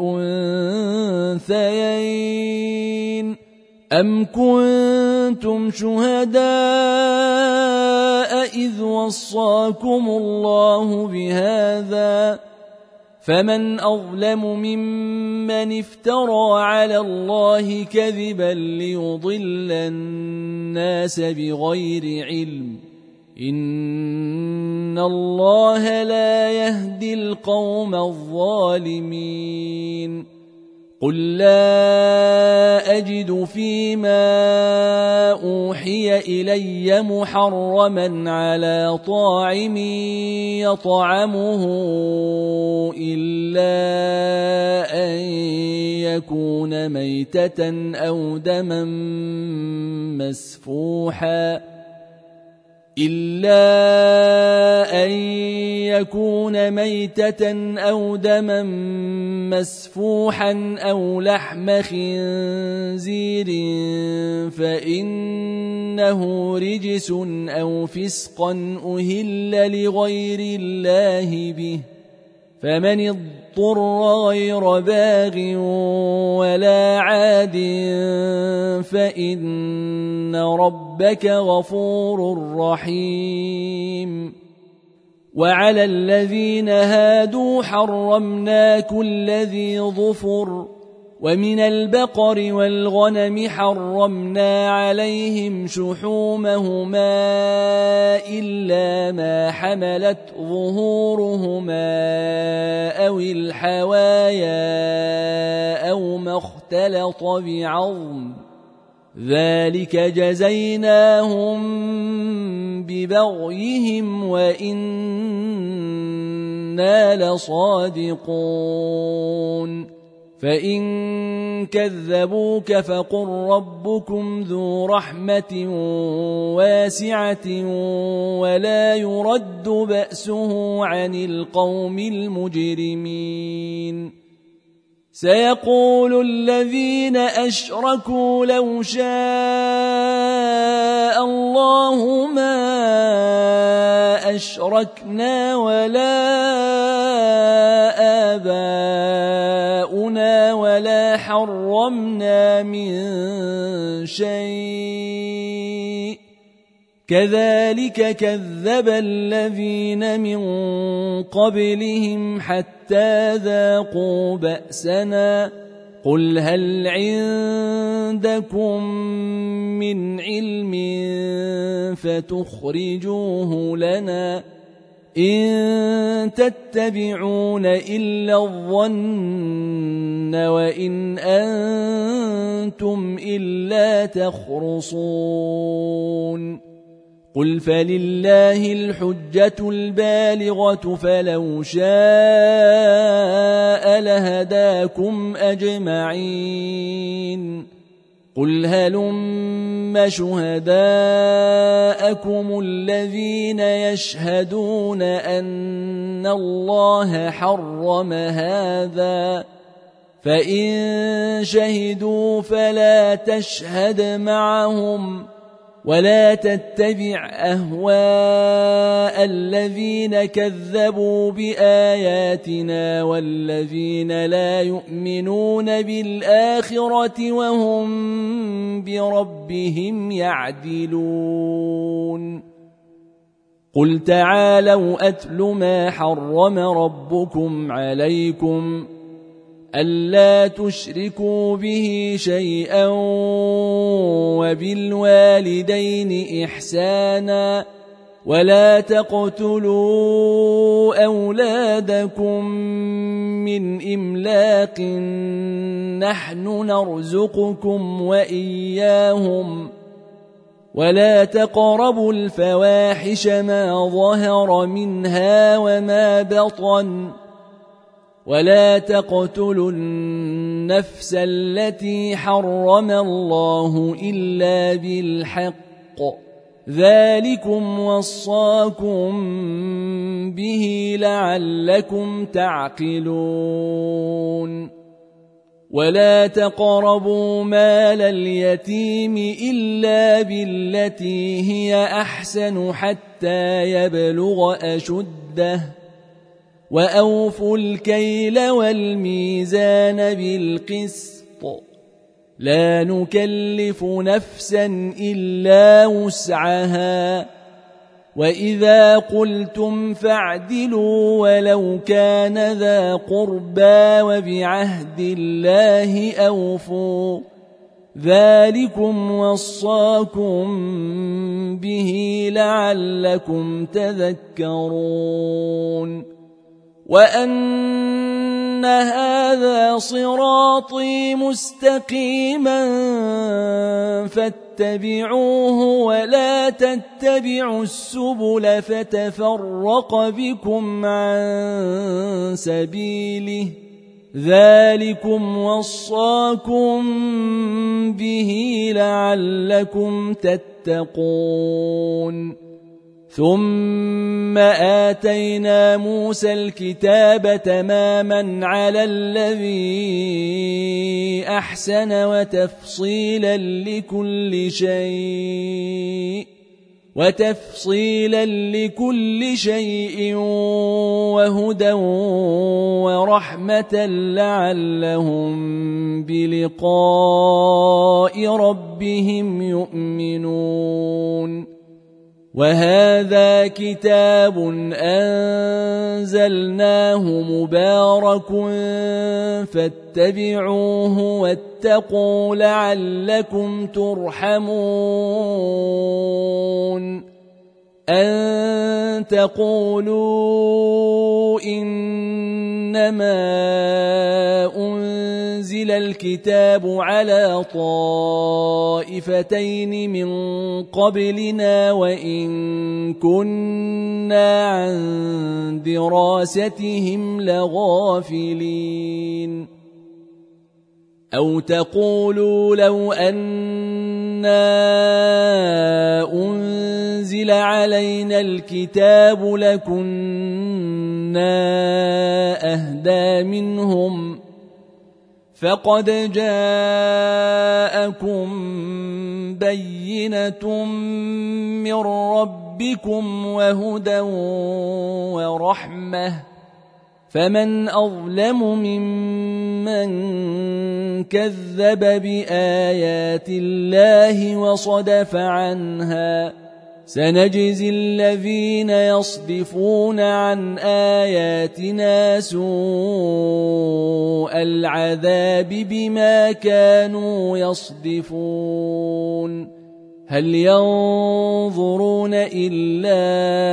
الأنثيين أم كنتم شهداء إذ وصاكم الله بهذا فمن أظلم ممن افترى على الله كذبا ليضل الناس بغير علم إن الله لا يهدي القوم الظالمين قل لا أجد فيما أوحي إلي محرما على طاعم يطعمه إلا أن يكون ميتة أو دما مسفوحا إلا أن يكون ميتة أو دما مسفوحا أو لحم خنزير فإنه رجس أو فسقا أهل لغير الله به فمن اضطر غير باغ ولا عاد فإن ربك غفور رحيم وعلى الذين هادوا حرمنا كل ذي ظفر ومن البقر والغنم حرمنا عليهم شحومهما إلا ما حملت ظهورهما أو الحوايا أو ما اختلط بعظم ذلك جزيناهم ببغيهم وإنا لصادقون فإن كذبوك فقل ربكم ذو رحمة واسعة ولا يرد بأسه عن القوم المجرمين سيقول الذين أشركوا لو شاء الله ما أشركنا ولا آباؤنا ولا حرمنا من شيء كذلك كذب الذين من قبلهم حتى ذاقوا بأسنا قل هل عندكم من علم فتخرجوه لنا إن تتبعون إلا الظن وإن أنتم إلا تخرصون قل فلله الحجة البالغة فلو شاء لهداكم أجمعين قل هلم شهداءكم الذين يشهدون أن الله حرم هذا فإن شهدوا فلا تشهد معهم ولا تتبع أهواء الذين كذبوا بآياتنا والذين لا يؤمنون بالآخرة وهم بربهم يعدلون قل تعالوا أتل ما حرم ربكم عليكم ألا تشركوا به شيئا وبالوالدين إحسانا ولا تقتلوا أولادكم من إملاق نحن نرزقكم وإياهم ولا تقربوا الفواحش ما ظهر منها وما بطن ولا تقتلوا النفس التي حرم الله إلا بالحق ذلكم وصاكم به لعلكم تعقلون ولا تقربوا مال اليتيم إلا بالتي هي أحسن حتى يبلغ أشده وأوفوا الكيل والميزان بالقسط لا نكلف نفسا إلا وسعها وإذا قلتم فاعدلوا ولو كان ذا قربى وبعهد الله أوفوا ذلكم وصاكم به لعلكم تذكرون وأن هذا صراطي مستقيما فاتبعوه ولا تتبعوا السبل فتفرق بكم عن سبيله ذلكم وصاكم به لعلكم تتقون ثم آتينا موسى الكتاب تماما على الذي أحسن وتفصيلا لكل شيء وتفصيلا لكل شيء وهدى ورحمة لعلهم بلقاء ربهم يؤمنون وهذا كتاب أنزلناه مبارك فاتبعوه واتقوا لعلكم ترحمون أن تقولوا إنما أنزل الكتاب على طائفتين من قبلنا وإن كنا عن دراستهم لغافلين أو تقولوا لو أنا أنزل علينا الكتاب لكنا أهدى منهم فقد جاءكم بينة من ربكم وهدى ورحمة فمن أظلم ممن كذب بآيات الله وصدف عنها سنجزي الذين يصدفون عن آياتنا سوء العذاب بما كانوا يصدفون هل ينظرون إلا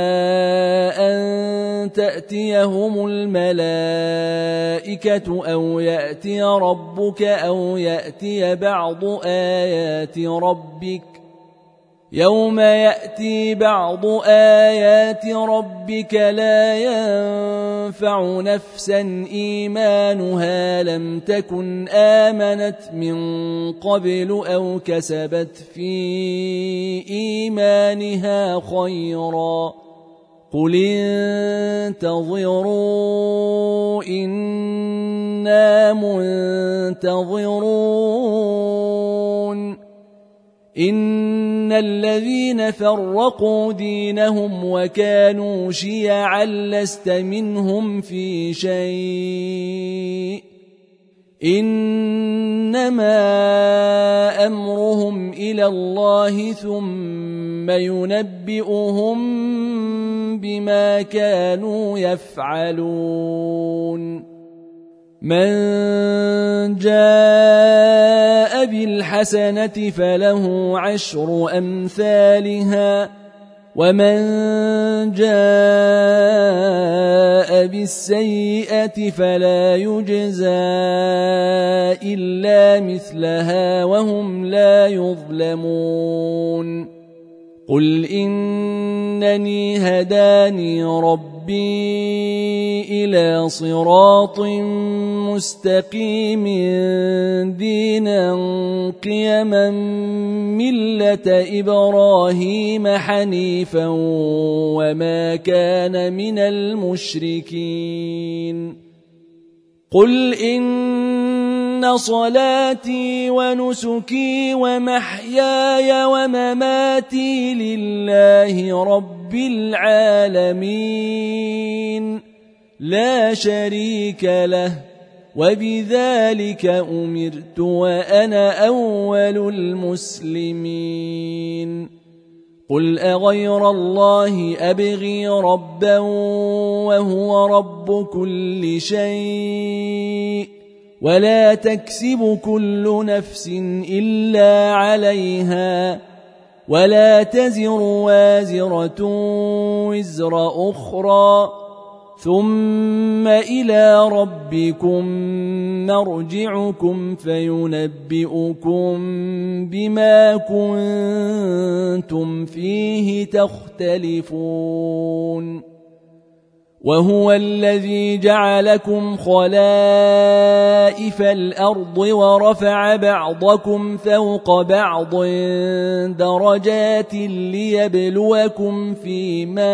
أن تأتيهم الملائكة أو يأتي ربك أو يأتي بعض آيات ربك يوم يأتي بعض آيات ربك لا ينفع نفسا إيمانها لم تكن آمنت من قبل أو كسبت في إيمانها خيرا قل انتظروا إنا منتظرون إن الذين فرقوا دينهم وكانوا شيعا لست منهم في شيء إنما أمرهم إلى الله ثم ينبئهم بما كانوا يفعلون من جاء بالحسنة فله عشر أمثالها ومن جاء بالسيئة فلا يجزى إلا مثلها وهم لا يظلمون قل إنني هداني ربي إلى صراط مستقيم دينا قيما ملة إبراهيم حنيفا وما كان من المشركين قل إن صلاتي ونسكي ومحياي ومماتي لله رب العالمين لا شريك له وبذلك أمرت وأنا أول المسلمين قل أغير الله أبغي ربا وهو رب كل شيء ولا تكسب كل نفس إلا عليها ولا تزر وازرة وزر أخرى ثم إلى ربكم مرجعكم فينبئكم بما كنتم فيه تختلفون وهو الذي جعلكم خلائف الأرض ورفع بعضكم فوق بعض درجات ليبلوكم فيما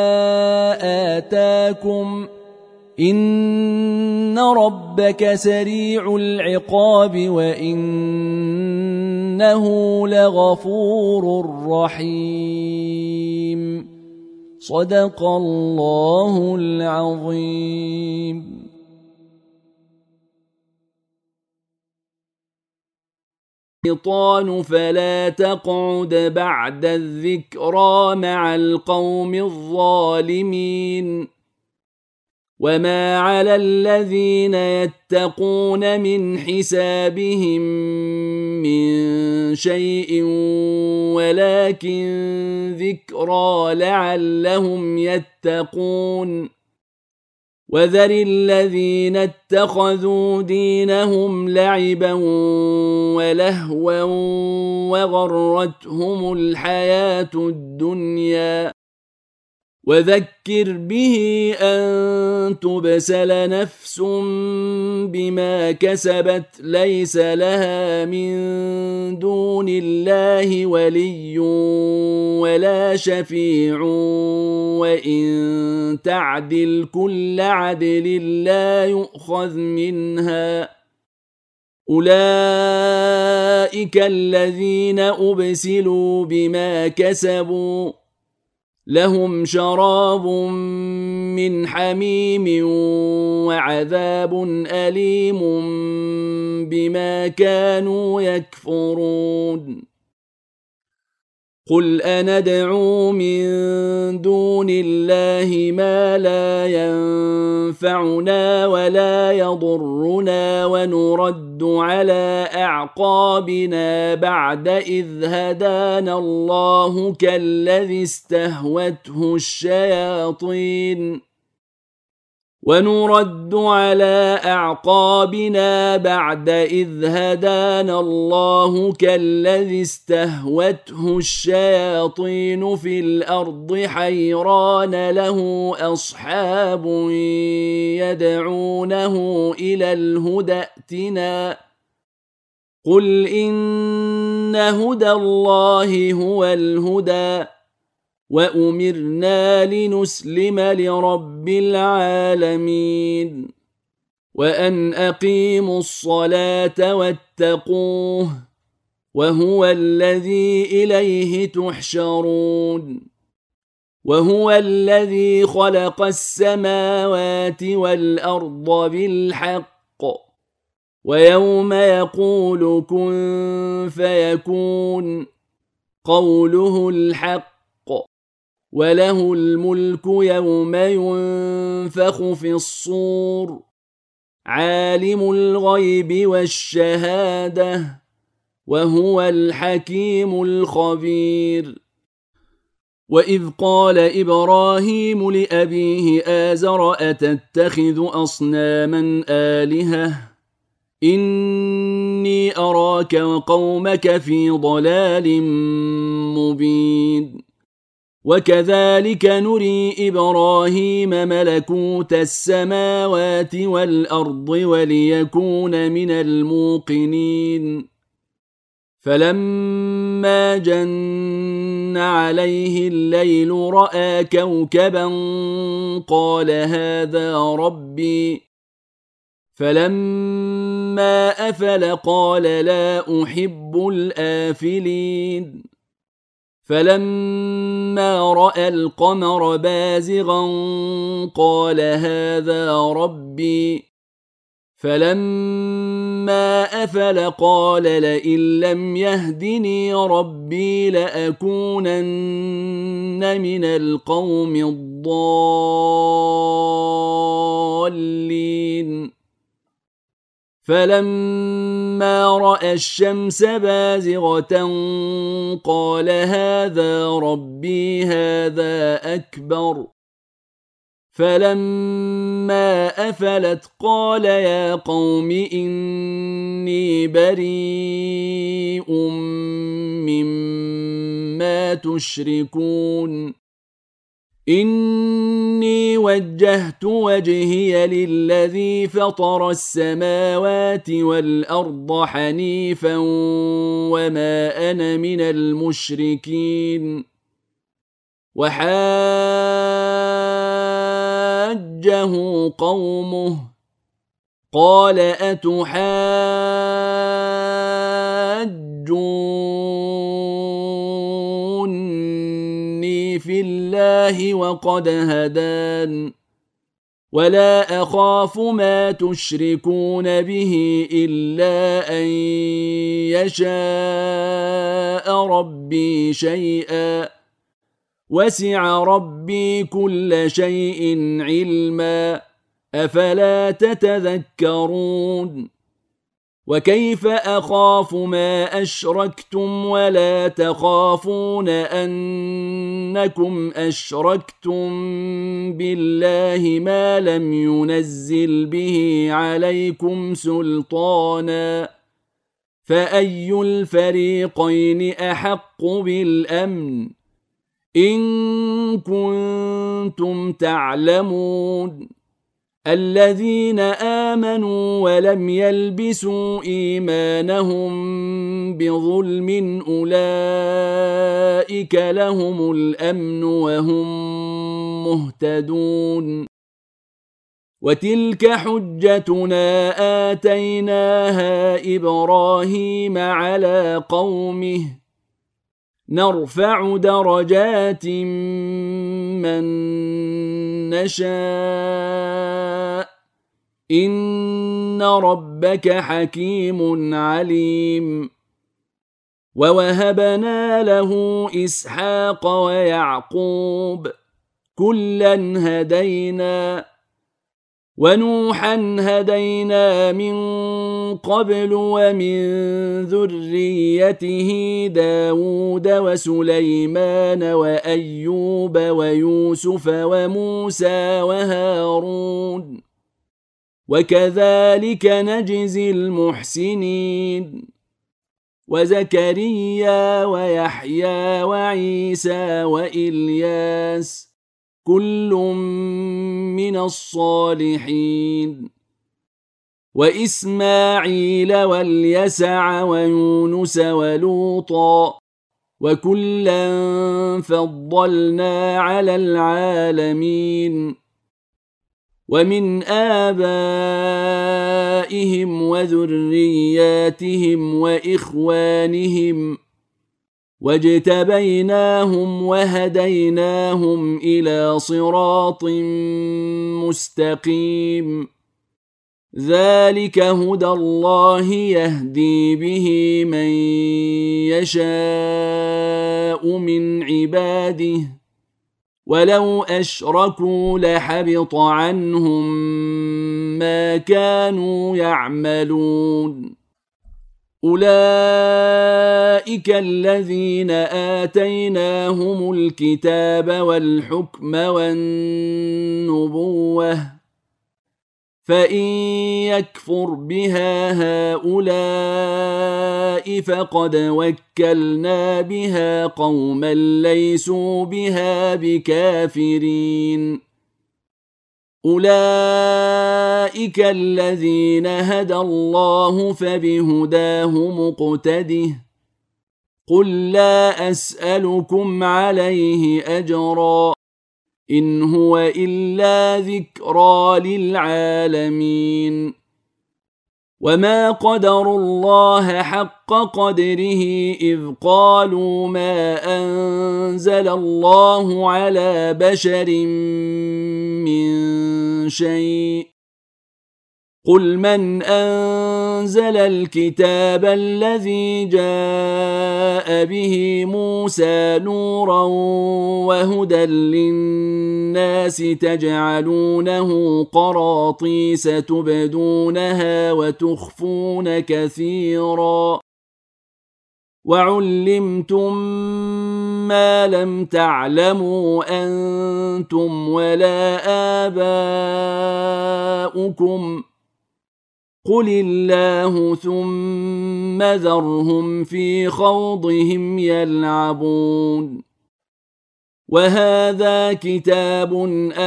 آتاكم إن ربك سريع العقاب وإنه لغفور رحيم. صدق الله العظيم. الشيطان فلا تقعد بعد الذكرى مع القوم الظالمين وما على الذين يتقون من حسابهم من شيء ولكن ذكرى لعلهم يتقون وذر الذين اتخذوا دينهم لعبا ولهوا وغرتهم الحياة الدنيا وذكر به أن تبسل نفس بما كسبت ليس لها من دون الله ولي ولا شفيع وإن تعدل كل عدل لا يؤخذ منها أولئك الذين أبسلوا بما كسبوا لهم شراب من حميم وعذاب أليم بما كانوا يكفرون قل أندعو من دون الله ما لا ينفعنا ولا يضرنا ونرد على أعقابنا بعد إذ هدانا الله كالذي استهوته الشياطين ونرد على أعقابنا بعد إذ هدانا الله كالذي استهوته الشياطين في الأرض حيران له أصحاب يدعونه إلى الهدى ائتنا قل إن هدى الله هو الهدى وأمرنا لنسلم لرب العالمين وأن أقيموا الصلاة واتقوه وهو الذي إليه تحشرون وهو الذي خلق السماوات والأرض بالحق ويوم يقول كن فيكون قوله الحق وله الملك يوم ينفخ في الصور عالم الغيب والشهادة وهو الحكيم الخبير وإذ قال إبراهيم لأبيه آزر أتتخذ أصناما آلهة إني أراك وقومك في ضلال مبين وكذلك نري إبراهيم ملكوت السماوات والأرض وليكون من الموقنين فلما جن عليه الليل رأى كوكبا قال هذا ربي فلما أفل قال لا أحب الآفلين فلما رأى القمر بازغا قال هذا ربي فلما أفل قال لئن لم يهدني ربي لأكونن من القوم الضالين فلما رأى الشمس بازغة قال هذا ربي هذا أكبر فلما أفلت قال يا قوم إني بريء مما تشركون إني وجهت وجهي للذي فطر السماوات والأرض حنيفا وما أنا من المشركين وحاجه قومه قال أتحاجوني في الله وقد هدان ولا أخاف ما تشركون به إلا أن يشاء ربي شيئا وسع ربي كل شيء علما أفلا تتذكرون وكيف أخاف ما أشركتم ولا تخافون أنكم أشركتم بالله ما لم ينزل به عليكم سلطانا فأي الفريقين أحق بالأمن إن كنتم تعلمون الذين آمنوا ولم يلبسوا إيمانهم بظلم أولئك لهم الأمن وهم مهتدون وتلك حجتنا آتيناها إبراهيم على قومه نرفع درجات من نشاء إن ربك حكيم عليم ووهبنا له إسحاق ويعقوب كلا هدينا ونوحا هدينا من قبل ومن ذريته داود وسليمان وأيوب ويوسف وموسى وهارون وكذلك نجزي المحسنين وزكريا ويحيى وعيسى وإلياس كل من الصالحين وإسماعيل واليسع ويونس ولوطا وكلا فضلنا على العالمين ومن آبائهم وذرياتهم وإخوانهم واجتبيناهم وهديناهم إلى صراط مستقيم ذلك هدى الله يهدي به من يشاء من عباده ولو أشركوا لحبط عنهم ما كانوا يعملون أولئك الذين آتيناهم الكتاب والحكم والنبوة فإن يكفر بها هؤلاء فقد وكلنا بها قوما ليسوا بها بكافرين أولئك الذين هدى الله فبهداه مقتده قل لا أسألكم عليه أجرا إن هو إلا ذكرى للعالمين وما قدروا الله حق قدره إذ قالوا ما أنزل الله على بشر من شيء قل من أنزل الكتاب الذي جاء به موسى نورا وهدى للناس تجعلونه قراطيس تبدونها وتخفون كثيرا وعلمتم ما لم تعلموا أنتم ولا آباؤكم قل الله ثم ذرهم في خوضهم يلعبون وهذا كتاب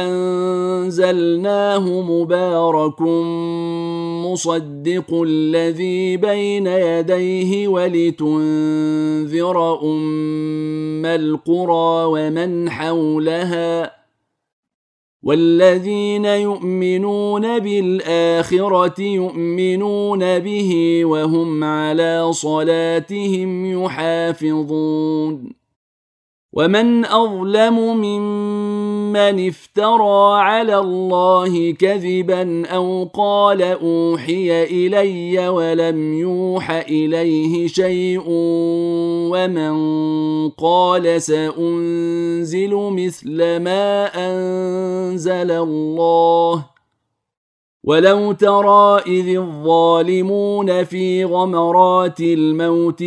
أنزلناه مبارك مصدق الذي بين يديه ولتنذر أم القرى ومن حولها والذين يؤمنون بالآخرة يؤمنون به وهم على صلاتهم يحافظون ومن أظلم ممن افترى على الله كذبا أو قال أوحي إلي ولم يوح إليه شيء ومن قال سأنزل مثل ما أنزل الله ولو ترى إذ الظالمون في غمرات الموت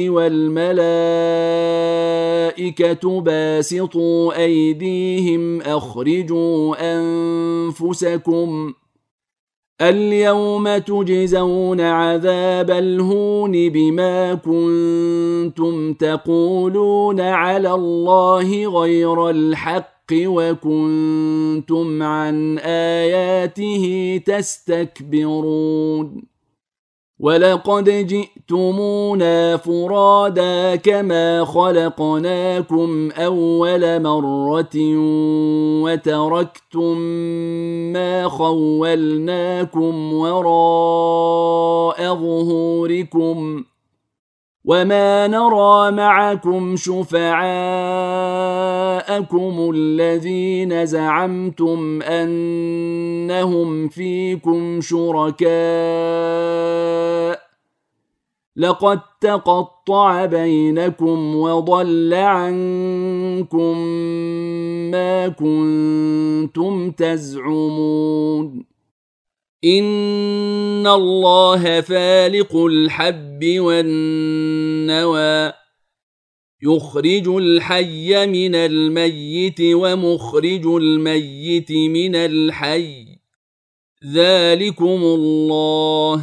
والملائكة باسطوا أيديهم أخرجوا أنفسكم اليوم تجزون عذاب الهون بما كنتم تقولون على الله غير الحق وكنتم عن آياته تستكبرون ولقد جئتمونا فرادا كما خلقناكم أول مرة وتركتم ما خولناكم وراء ظهوركم وما نرى معكم شفعاءكم الذين زعمتم أنهم فيكم شركاء لقد تقطع بينكم وضل عنكم ما كنتم تزعمون إن الله فالق الحب والنوى يخرج الحي من الميت ومخرج الميت من الحي ذلكم الله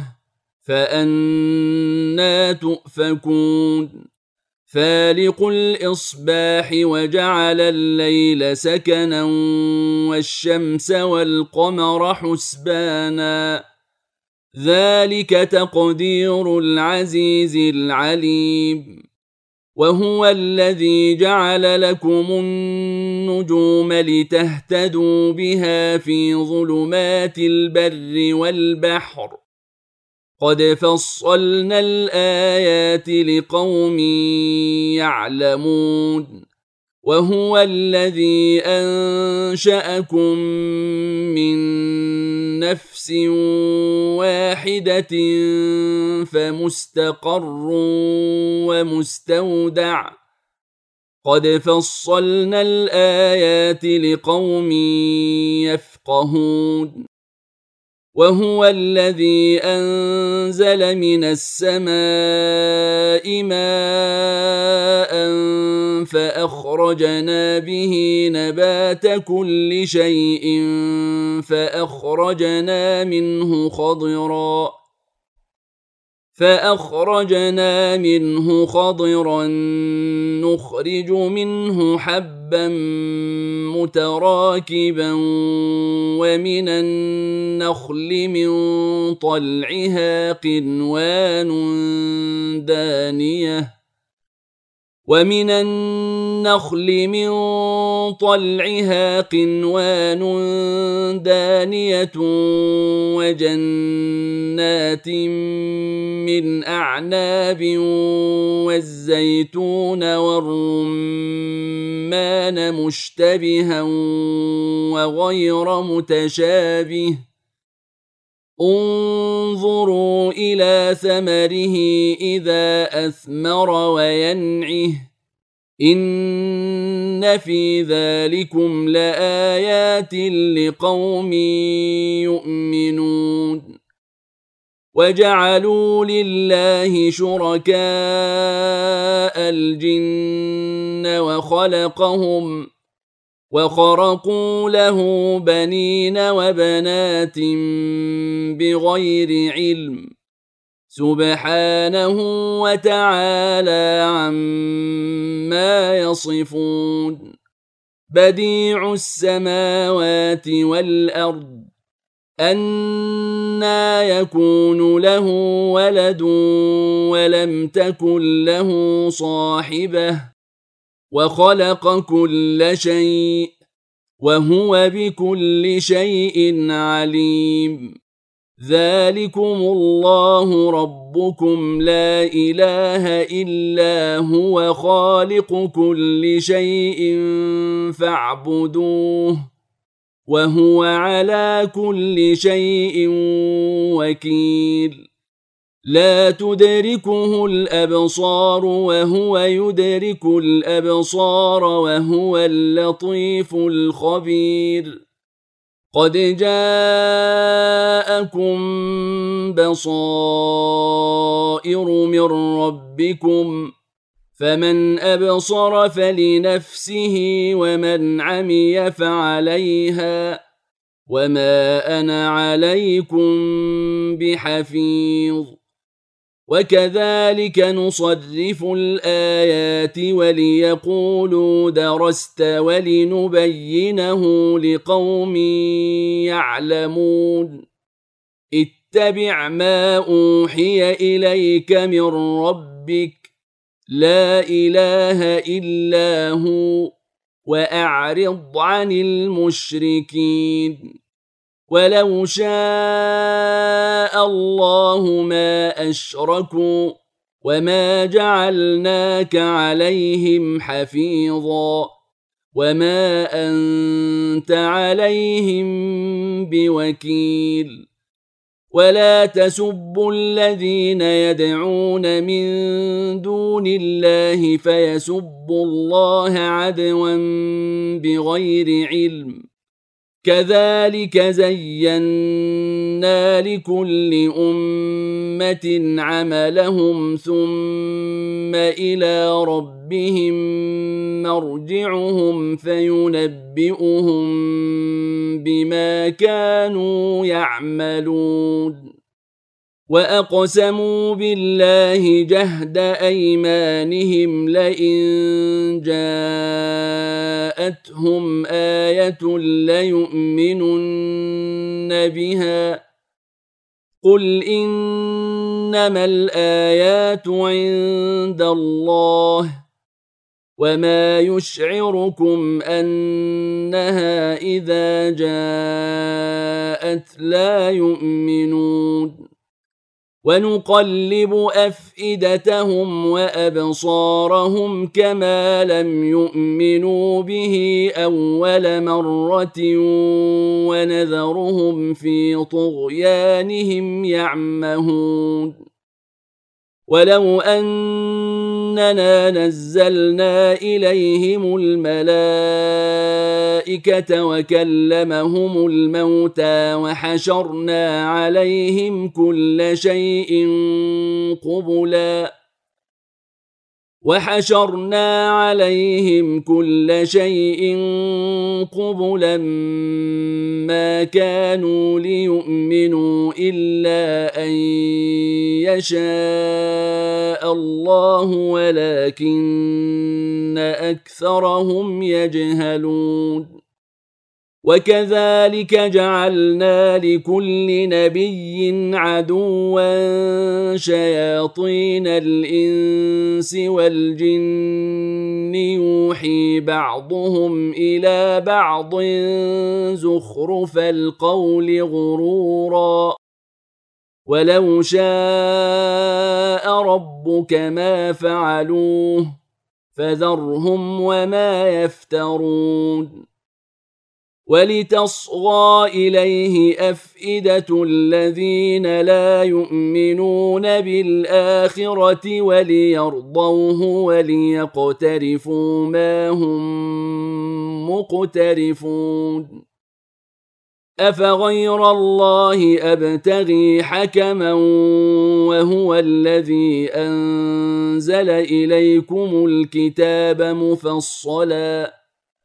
فأنى تؤفكون فالق الإصباح وجعل الليل سكنا والشمس والقمر حسبانا ذلك تقدير العزيز العليم وهو الذي جعل لكم النجوم لتهتدوا بها في ظلمات البر والبحر قد فصلنا الآيات لقوم يعلمون وهو الذي أنشأكم من نفس واحدة فمستقر ومستودع قد فصلنا الآيات لقوم يفقهون وهو الذي أنزل من السماء ماء فأخرجنا به نبات كل شيء فأخرجنا منه خضرا فأخرجنا منه خضرا نخرج منه حبا متراكبا ومن النخل من طلعها قنوان دانية ومن النخل من طلعها قنوان دانية وجنات من أعناب والزيتون والرمان مشتبها وغير متشابه انظروا إلى ثمره إذا أثمر وينعه إن في ذلكم لآيات لقوم يؤمنون وجعلوا لله شركاء الجن وخلقهم وخرقوا له بنين وبنات بغير علم سبحانه وتعالى عما يصفون بديع السماوات والأرض أنى يكون له ولد ولم تكن له صاحبة وخلق كل شيء وهو بكل شيء عليم ذلكم الله ربكم لا إله إلا هو خالق كل شيء فاعبدوه وهو على كل شيء وكيل لا تدركه الأبصار وهو يدرك الأبصار وهو اللطيف الخبير قد جاءكم بصائر من ربكم فمن أبصر فلنفسه ومن عمي فعليها وما أنا عليكم بحفيظ وكذلك نصرف الآيات وليقولوا درست ولنبينه لقوم يعلمون اتبع ما أوحي إليك من ربك لا إله إلا هو وأعرض عن المشركين ولو شاء الله ما أشركوا وما جعلناك عليهم حفيظا وما أنت عليهم بوكيل ولا تسبوا الذين يدعون من دون الله فيسبوا الله عدوا بغير علم كذلك زينا لكل أمة عملهم ثم إلى ربهم مرجعهم فينبئهم بما كانوا يعملون وأقسموا بالله جهد أيمانهم لئن جاءتهم آية ليؤمنن بها قل إنما الآيات عند الله وما يشعركم أنها إذا جاءت لا يؤمنون ونقلب أفئدتهم وأبصارهم كما لم يؤمنوا به أول مرة ونذرهم في طغيانهم يعمهون ولو أننا نزلنا إليهم الملائكة وكلمهم الموتى وحشرنا عليهم كل شيء قبلا وحشرنا عليهم كل شيء قبلا ما كانوا ليؤمنوا إلا أن يشاء الله ولكن أكثرهم يجهلون وكذلك جعلنا لكل نبي عدوا شياطين الإنس والجن يوحي بعضهم إلى بعض زخرف القول غرورا ولو شاء ربك ما فعلوه فذرهم وما يفترون ولتصغى إليه أفئدة الذين لا يؤمنون بالآخرة وليرضوه وليقترفوا ما هم مقترفون أفغير الله أبتغي حكما وهو الذي أنزل إليكم الكتاب مفصلا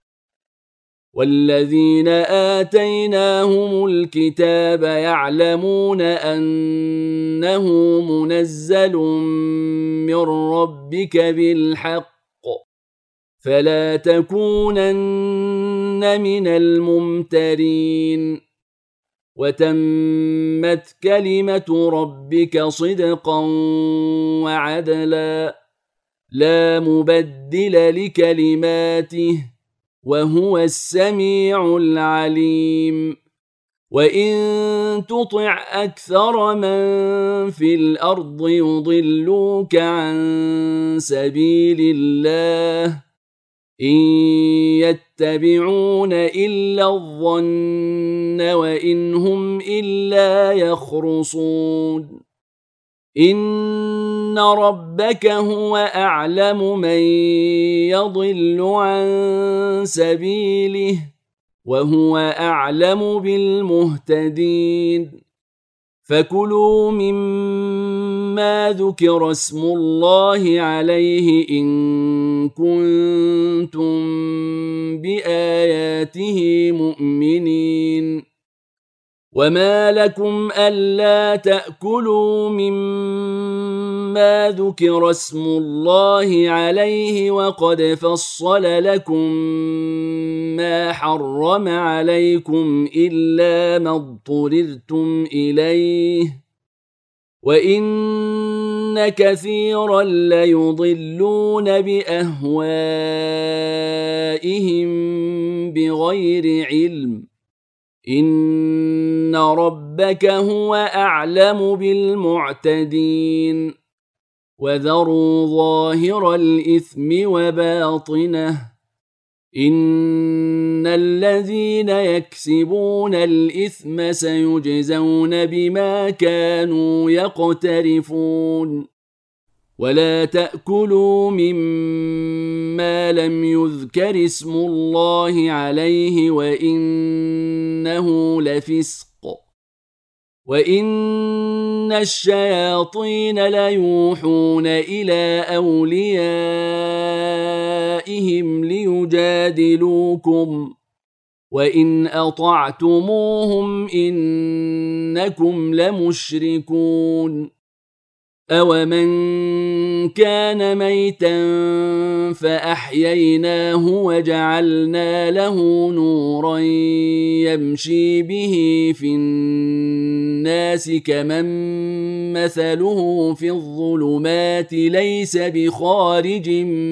والذين آتيناهم الكتاب يعلمون أنه منزل من ربك بالحق فلا تكونن من الممترين وتمت كلمة ربك صدقا وعدلا لا مبدل لكلماته وهو السميع العليم وإن تطع أكثر من في الأرض يضلوك عن سبيل الله إن يتبعون إلا الظن وإن هم إلا يخرصون إن ربك هو أعلم من يضل عن سبيله وهو أعلم بالمهتدين فكلوا مما ذكر اسم الله عليه إن كنتم بآياته مؤمنين وما لكم ألا تأكلوا مما ذكر اسم الله عليه وقد فصل لكم ما حرم عليكم إلا ما اضطررتم إليه وإن كثيرا ليضلون بأهوائهم بغير علم إن ربك هو أعلم بالمعتدين وذروا ظاهر الإثم وباطنه إن الذين يكسبون الإثم سيجزون بما كانوا يقترفون ولا تأكلوا مما لم يذكر اسم الله عليه وإنه لفسق وإن الشياطين ليوحون إلى أوليائهم ليجادلوكم وإن أطعتموهم إنكم لمشركون أومن كان ميتا فأحييناه وجعلنا له نورا يمشي به في الناس كمن مثله في الظلمات ليس بخارج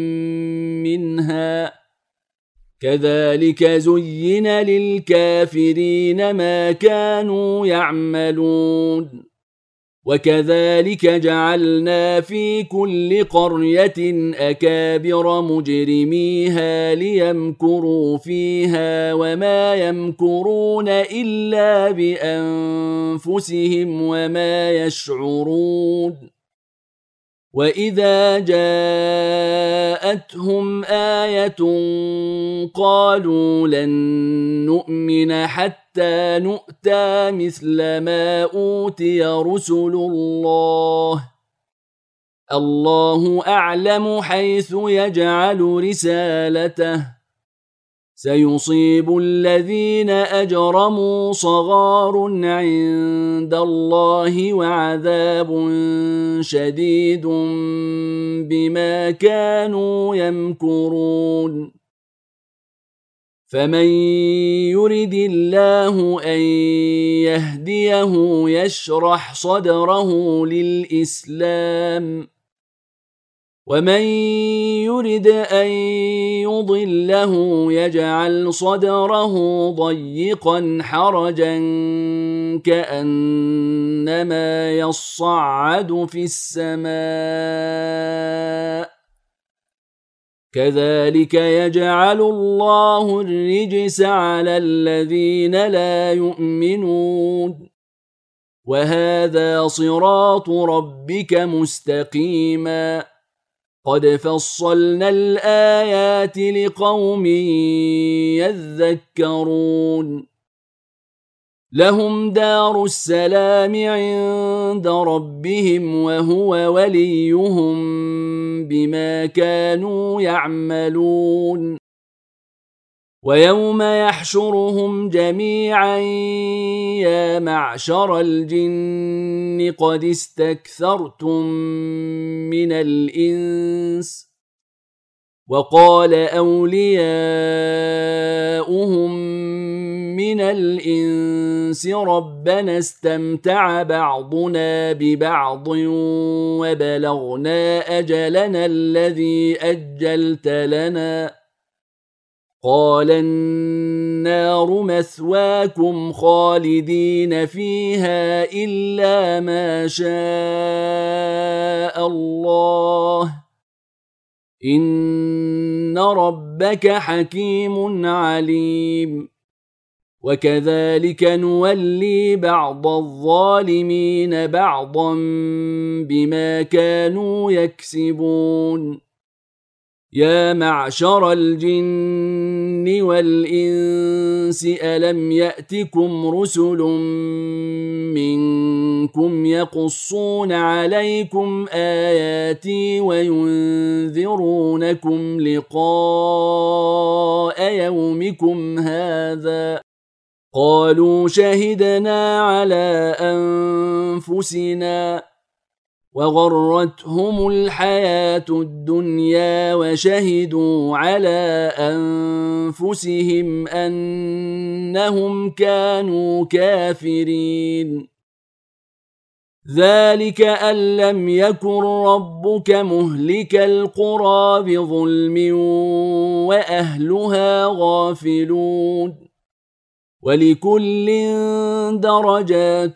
منها كذلك زين للكافرين ما كانوا يعملون وكذلك جعلنا في كل قرية أكابر مجرميها ليمكروا فيها وما يمكرون إلا بأنفسهم وما يشعرون وإذا جاءتهم آية قالوا لن نؤمن حتى نؤتى مثل ما أوتي رسل الله الله أعلم حيث يجعل رسالته سيصيب الذين أجرموا صغار عند الله وعذاب شديد بما كانوا يمكرون فمن يرد الله أن يهديه يشرح صدره للإسلام ومن يرد أن يضله يجعل صدره ضيقا حرجا كأنما يصعد في السماء كذلك يجعل الله الرجس على الذين لا يؤمنون وهذا صراط ربك مستقيما قد فصلنا الآيات لقوم يذكرون لهم دار السلام عند ربهم وهو وليهم بما كانوا يعملون ويوم يحشرهم جميعا يا معشر الجن قد استكثرتم من الإنس وقال أولياؤهم من الإنس ربنا استمتع بعضنا ببعض وبلغنا أجلنا الذي أجلت لنا قال النار مثواكم خالدين فيها إلا ما شاء الله إن ربك حكيم عليم وكذلك نولي بعض الظالمين بعضا بما كانوا يكسبون يا معشر الجن والإنس ألم يأتكم رسل منكم يقصون عليكم آياتي وينذرونكم لقاء يومكم هذا قالوا شهدنا على أنفسنا وغرتهم الحياة الدنيا وشهدوا على أنفسهم أنهم كانوا كافرين ذلك أن لم يكن ربك مهلك القرى بظلم وأهلها غافلون ولكل درجات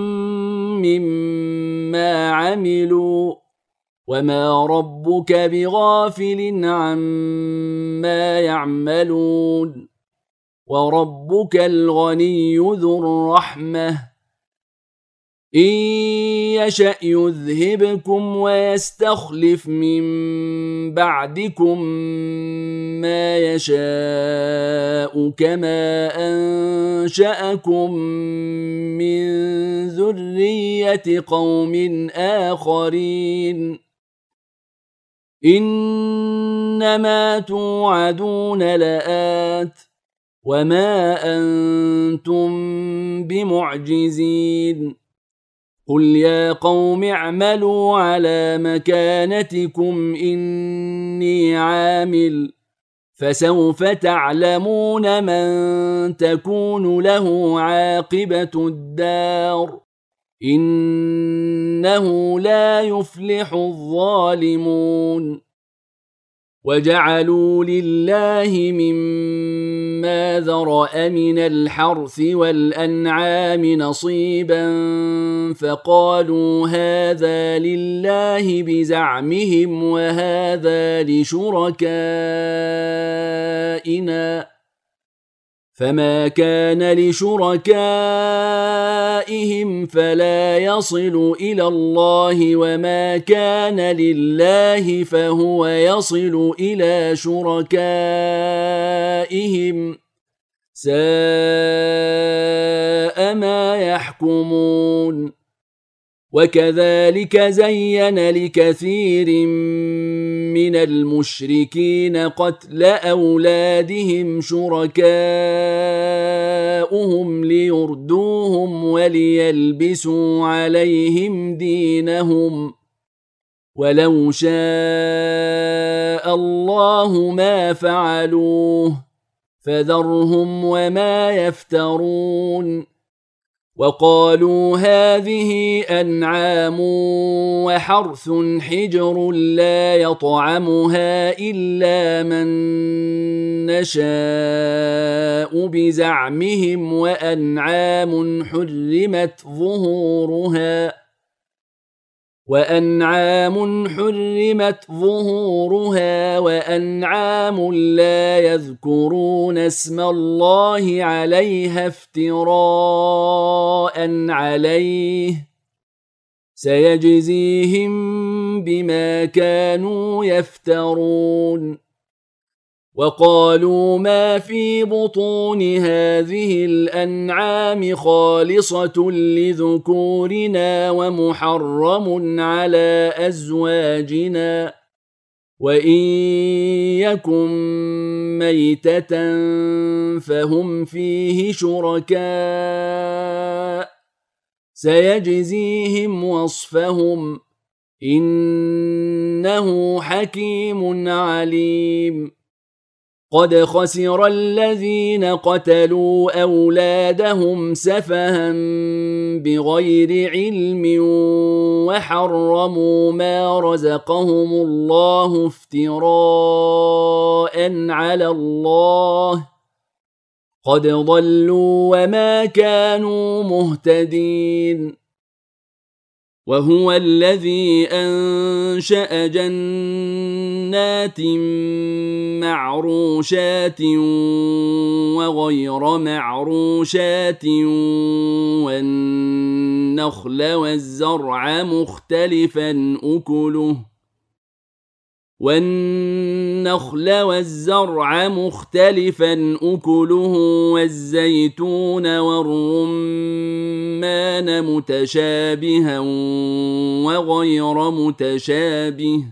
مما عملوا وما ربك بغافل عما يعملون وربك الغني ذو الرحمة إن يشأ يذهبكم ويستخلف من بعدكم ما يشاء كما أنشأكم من ذرية قوم آخرين إنما توعدون لآت وما أنتم بمعجزين قل يا قوم اعملوا على مكانتكم إني عامل فسوف تعلمون من تكون له عاقبة الدار إنه لا يفلح الظالمون وجعلوا لله مما ذرأ من الحرث والأنعام نصيبا فقالوا هذا لله بزعمهم وهذا لشركائنا فما كان لشركائهم فلا يصل إلى الله وما كان لله فهو يصل إلى شركائهم ساء ما يحكمون وكذلك زين لكثير من المشركين قتل أولادهم شركاؤهم ليردوهم وليلبسوا عليهم دينهم ولو شاء الله ما فعلوه فذرهم وما يفترون وقالوا هذه أنعام وحرث حجر لا يطعمها إلا من نشاء بزعمهم وأنعام حرمت ظهورها وأنعام حرمت ظهورها وأنعام لا يذكرون اسم الله عليها افتراء عليه سيجزيهم بما كانوا يفترون. وقالوا ما في بطون هذه الأنعام خالصة لذكورنا ومحرم على أزواجنا وإن يكن ميتة فهم فيه شركاء سيجزيهم وصفهم إنه حكيم عليم. قد خسر الذين قتلوا أولادهم سفها بغير علم وحرموا ما رزقهم الله افتراء على الله قد ضلوا وما كانوا مهتدين. وهو الذي أنشأ جنات معروشات وغير معروشات والنخل والزرع مختلفا أكله والنخل والزرع مختلفا أكله والزيتون والرمان متشابها وغير متشابه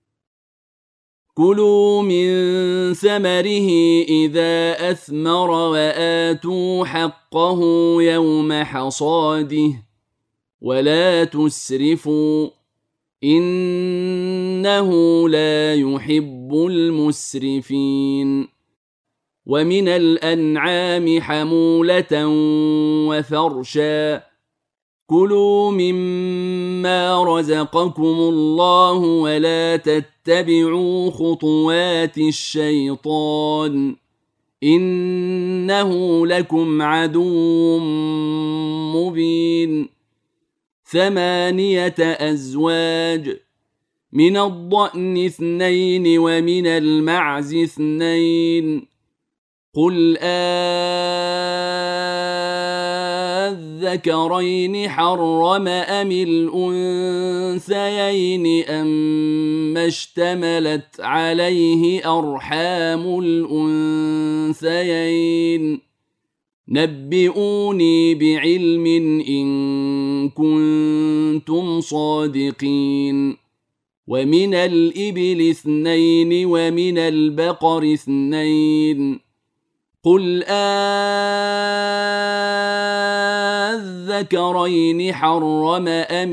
كلوا من ثمره إذا أثمر وآتوا حقه يوم حصاده ولا تسرفوا إنه لا يحب المسرفين. ومن الأنعام حمولة وفرشا كلوا مما رزقكم الله ولا تتبعوا خطوات الشيطان إنه لكم عدو مبين. ثمانية أزواج من الضأن اثنين ومن المعز اثنين قل أذكرين حرم أم الأنثيين أما اشتملت عليه أرحام الأنثيين نبئوني بعلم إن كنتم صادقين. ومن الإبل اثنين ومن البقر اثنين قل أذكرين حرم أم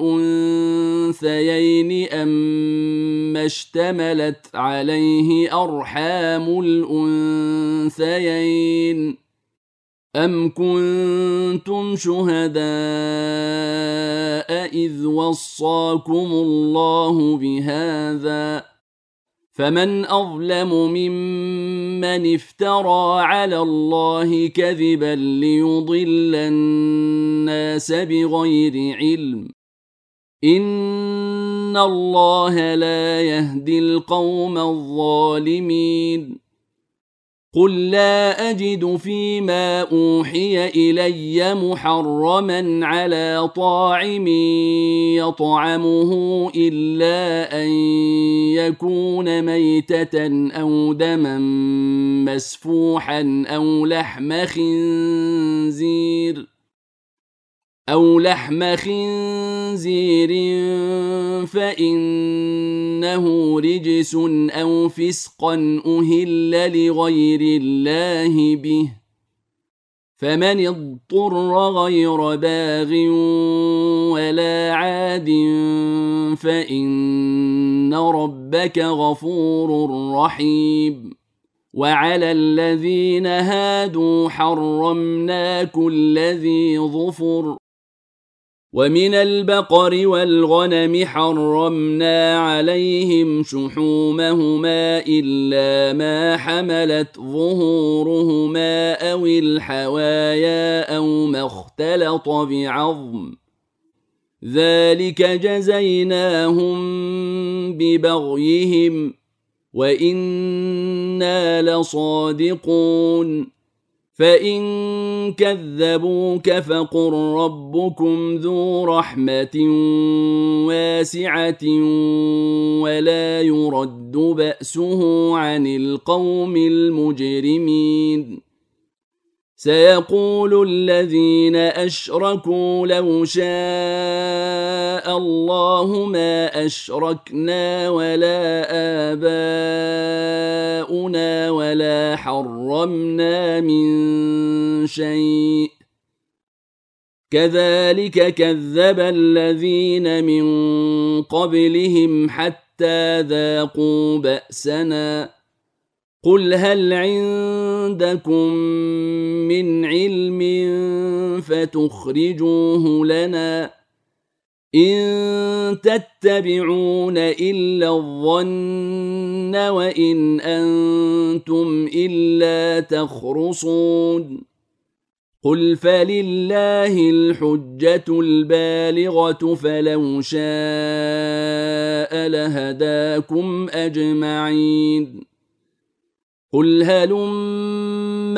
الأنثيين أما اشتملت عليه أرحام الأنثيين أم كنتم شهداء إذ وصاكم الله بهذا فمن أظلم ممن افترى على الله كذبا ليضل الناس بغير علم إن الله لا يهدي القوم الظالمين. قل لا أجد فيما أوحي إلي محرما على طاعم يطعمه إلا أن يكون ميتة أو دما مسفوحا أو لحم خنزير أو لحم خنزير فإنه رجس أو فسقا أهل لغير الله به فمن اضطر غير باغ ولا عاد فإن ربك غفور رحيم. وعلى الذين هادوا حرمنا كل ذي ظفر ومن البقر والغنم حرمنا عليهم شحومهما إلا ما حملت ظهورهما أو الحوايا أو ما اختلط بعظم ذلك جزيناهم ببغيهم وإنا لصادقون فإن كذبوك فقل ربكم ذو رحمة واسعة ولا يرد بأسه عن القوم المجرمين سيقول الذين أشركوا لو شاء الله ما أشركنا ولا آباؤنا ولا حرمنا من شيء كذلك كذب الذين من قبلهم حتى ذاقوا بأسنا قل هل عندكم من علم فتخرجوه لنا إن تتبعون إلا الظن وإن أنتم إلا تخرصون قل فلله الحجة البالغة فلو شاء لهداكم أجمعين قل هلم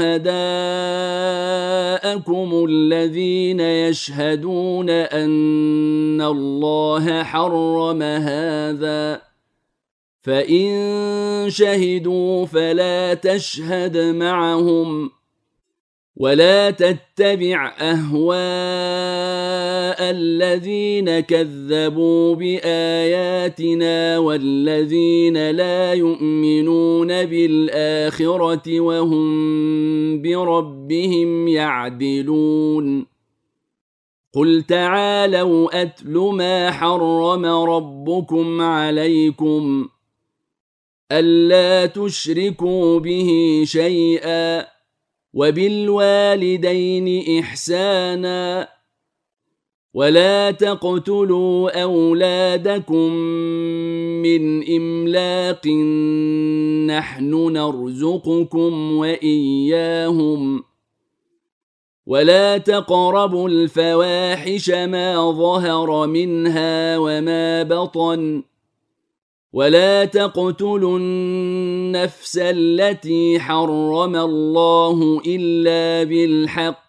شهداءكم الذين يشهدون أن الله حرم هذا فإن شهدوا فلا تشهد معهم ولا تتبع أهواء الذين كذبوا بآياتنا والذين لا يؤمنون بالآخرة وهم بربهم يعدلون قل تعالوا أتل ما حرم ربكم عليكم ألا تشركوا به شيئا وبالوالدين إحسانا ولا تقتلوا أولادكم من إملاق نحن نرزقكم وإياهم ولا تقربوا الفواحش ما ظهر منها وما بطن ولا تقتلوا النفس التي حرم الله إلا بالحق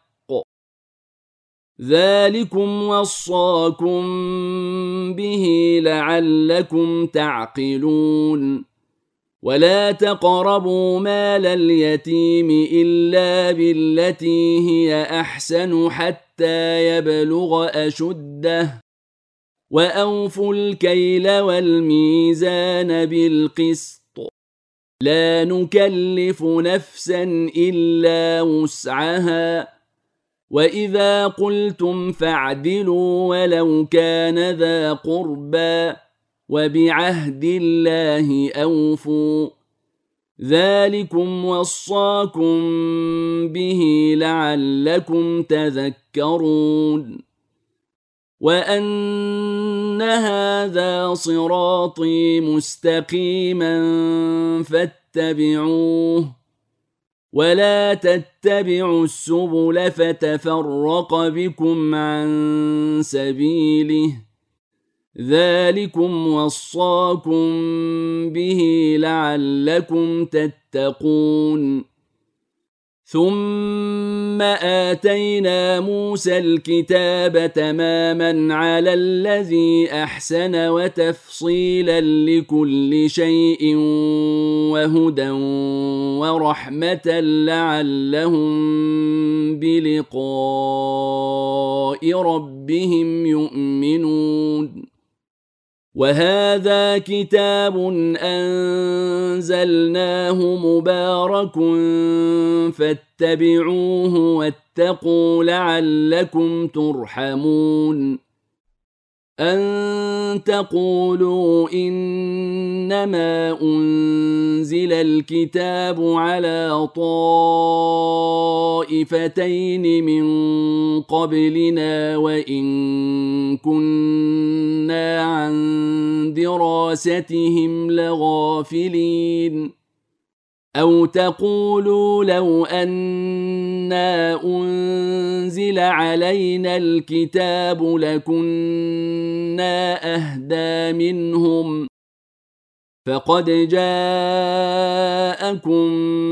ذلكم وصاكم به لعلكم تعقلون ولا تقربوا مال اليتيم إلا بالتي هي أحسن حتى يبلغ أشده وأوفوا الكيل والميزان بالقسط لا نكلف نفسا إلا وسعها وإذا قلتم فاعدلوا ولو كان ذا قربى وبعهد الله أوفوا ذلكم وصاكم به لعلكم تذكرون وأن هذا صراطي مستقيما فاتبعوه ولا تتبعوا السبل فتفرق بكم عن سبيله ذلكم وصاكم به لعلكم تتقون ثم آتينا موسى الكتاب تماما على الذي أحسن وتفصيلا لكل شيء وهدى ورحمة لعلهم بلقاء ربهم يؤمنون وهذا كتاب أنزلناه مبارك فاتبعوه واتقوا لعلكم ترحمون أن تقولوا إنما أنزل الكتاب على طائفتين من قبلنا وإن كنا عن دراستهم لغافلين أو تقولوا لو أنا أنزل علينا الكتاب لكنا أهدى منهم فقد جاءكم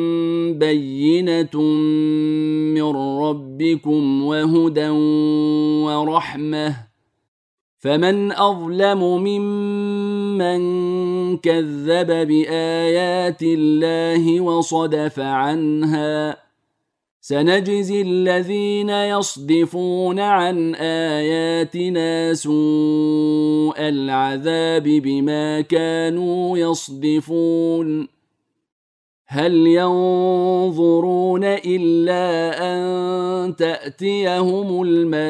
بينة من ربكم وهدى ورحمة فمن أظلم ممن كذب بآيات الله وصدف عنها سنجزي الذين يصدفون عن آياتنا سوء العذاب بما كانوا يصدفون هل ينظرون إلا أن تأتيهم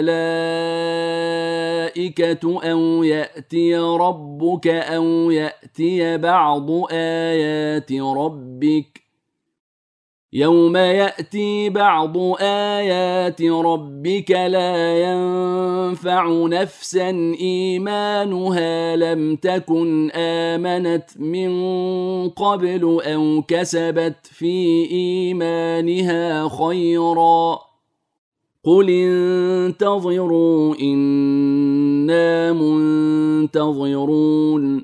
الملائكة أو يأتي ربك أو يأتي بعض آيات ربك يوم يأتي بعض آيات ربك لا ينفع نفسا إيمانها لم تكن آمنت من قبل أو كسبت في إيمانها خيرا قل انتظروا إنا منتظرون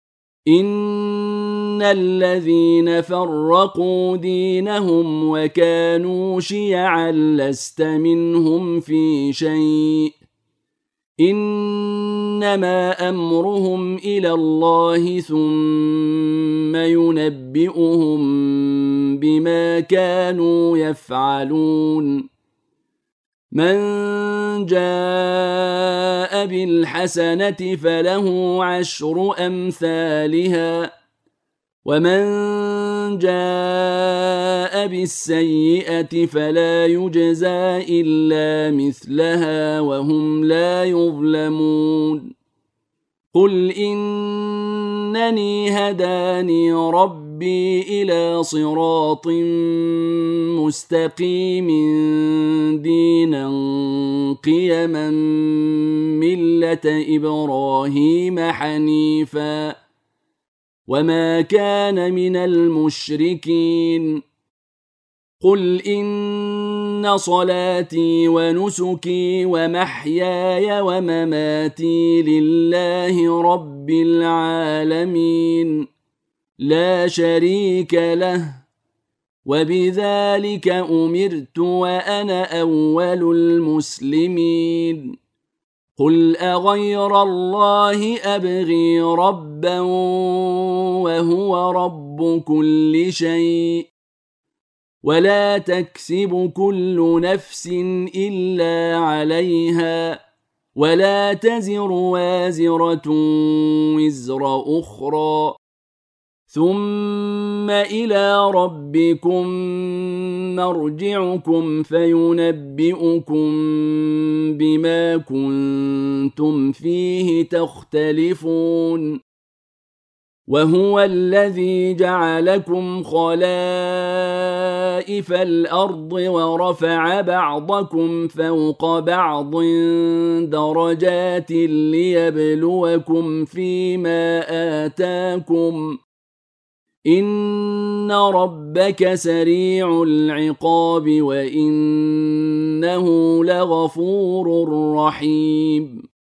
إن الذين فرقوا دينهم وكانوا شيعا لست منهم في شيء إنما أمرهم إلى الله ثم ينبئهم بما كانوا يفعلون من جاء بالحسنة فله عشر أمثالها ومن جاء بالسيئة فلا يجزى إلا مثلها وهم لا يظلمون قل إنني هداني ربي إلى صراط مستقيم دينا قيما ملة إبراهيم حنيفا وما كان من المشركين قل إن صلاتي ونسكي ومحياي ومماتي لله رب العالمين لا شريك له وبذلك أمرت وأنا أول المسلمين قل أغير الله أبغي ربا وهو رب كل شيء ولا تكسب كل نفس إلا عليها ولا تزر وازرة وزر أخرى ثم إلى ربكم مرجعكم فينبئكم بما كنتم فيه تختلفون وهو الذي جعلكم خلائف الأرض ورفع بعضكم فوق بعض درجات ليبلوكم فيما آتاكم إن ربك سريع العقاب وإنه لغفور رحيم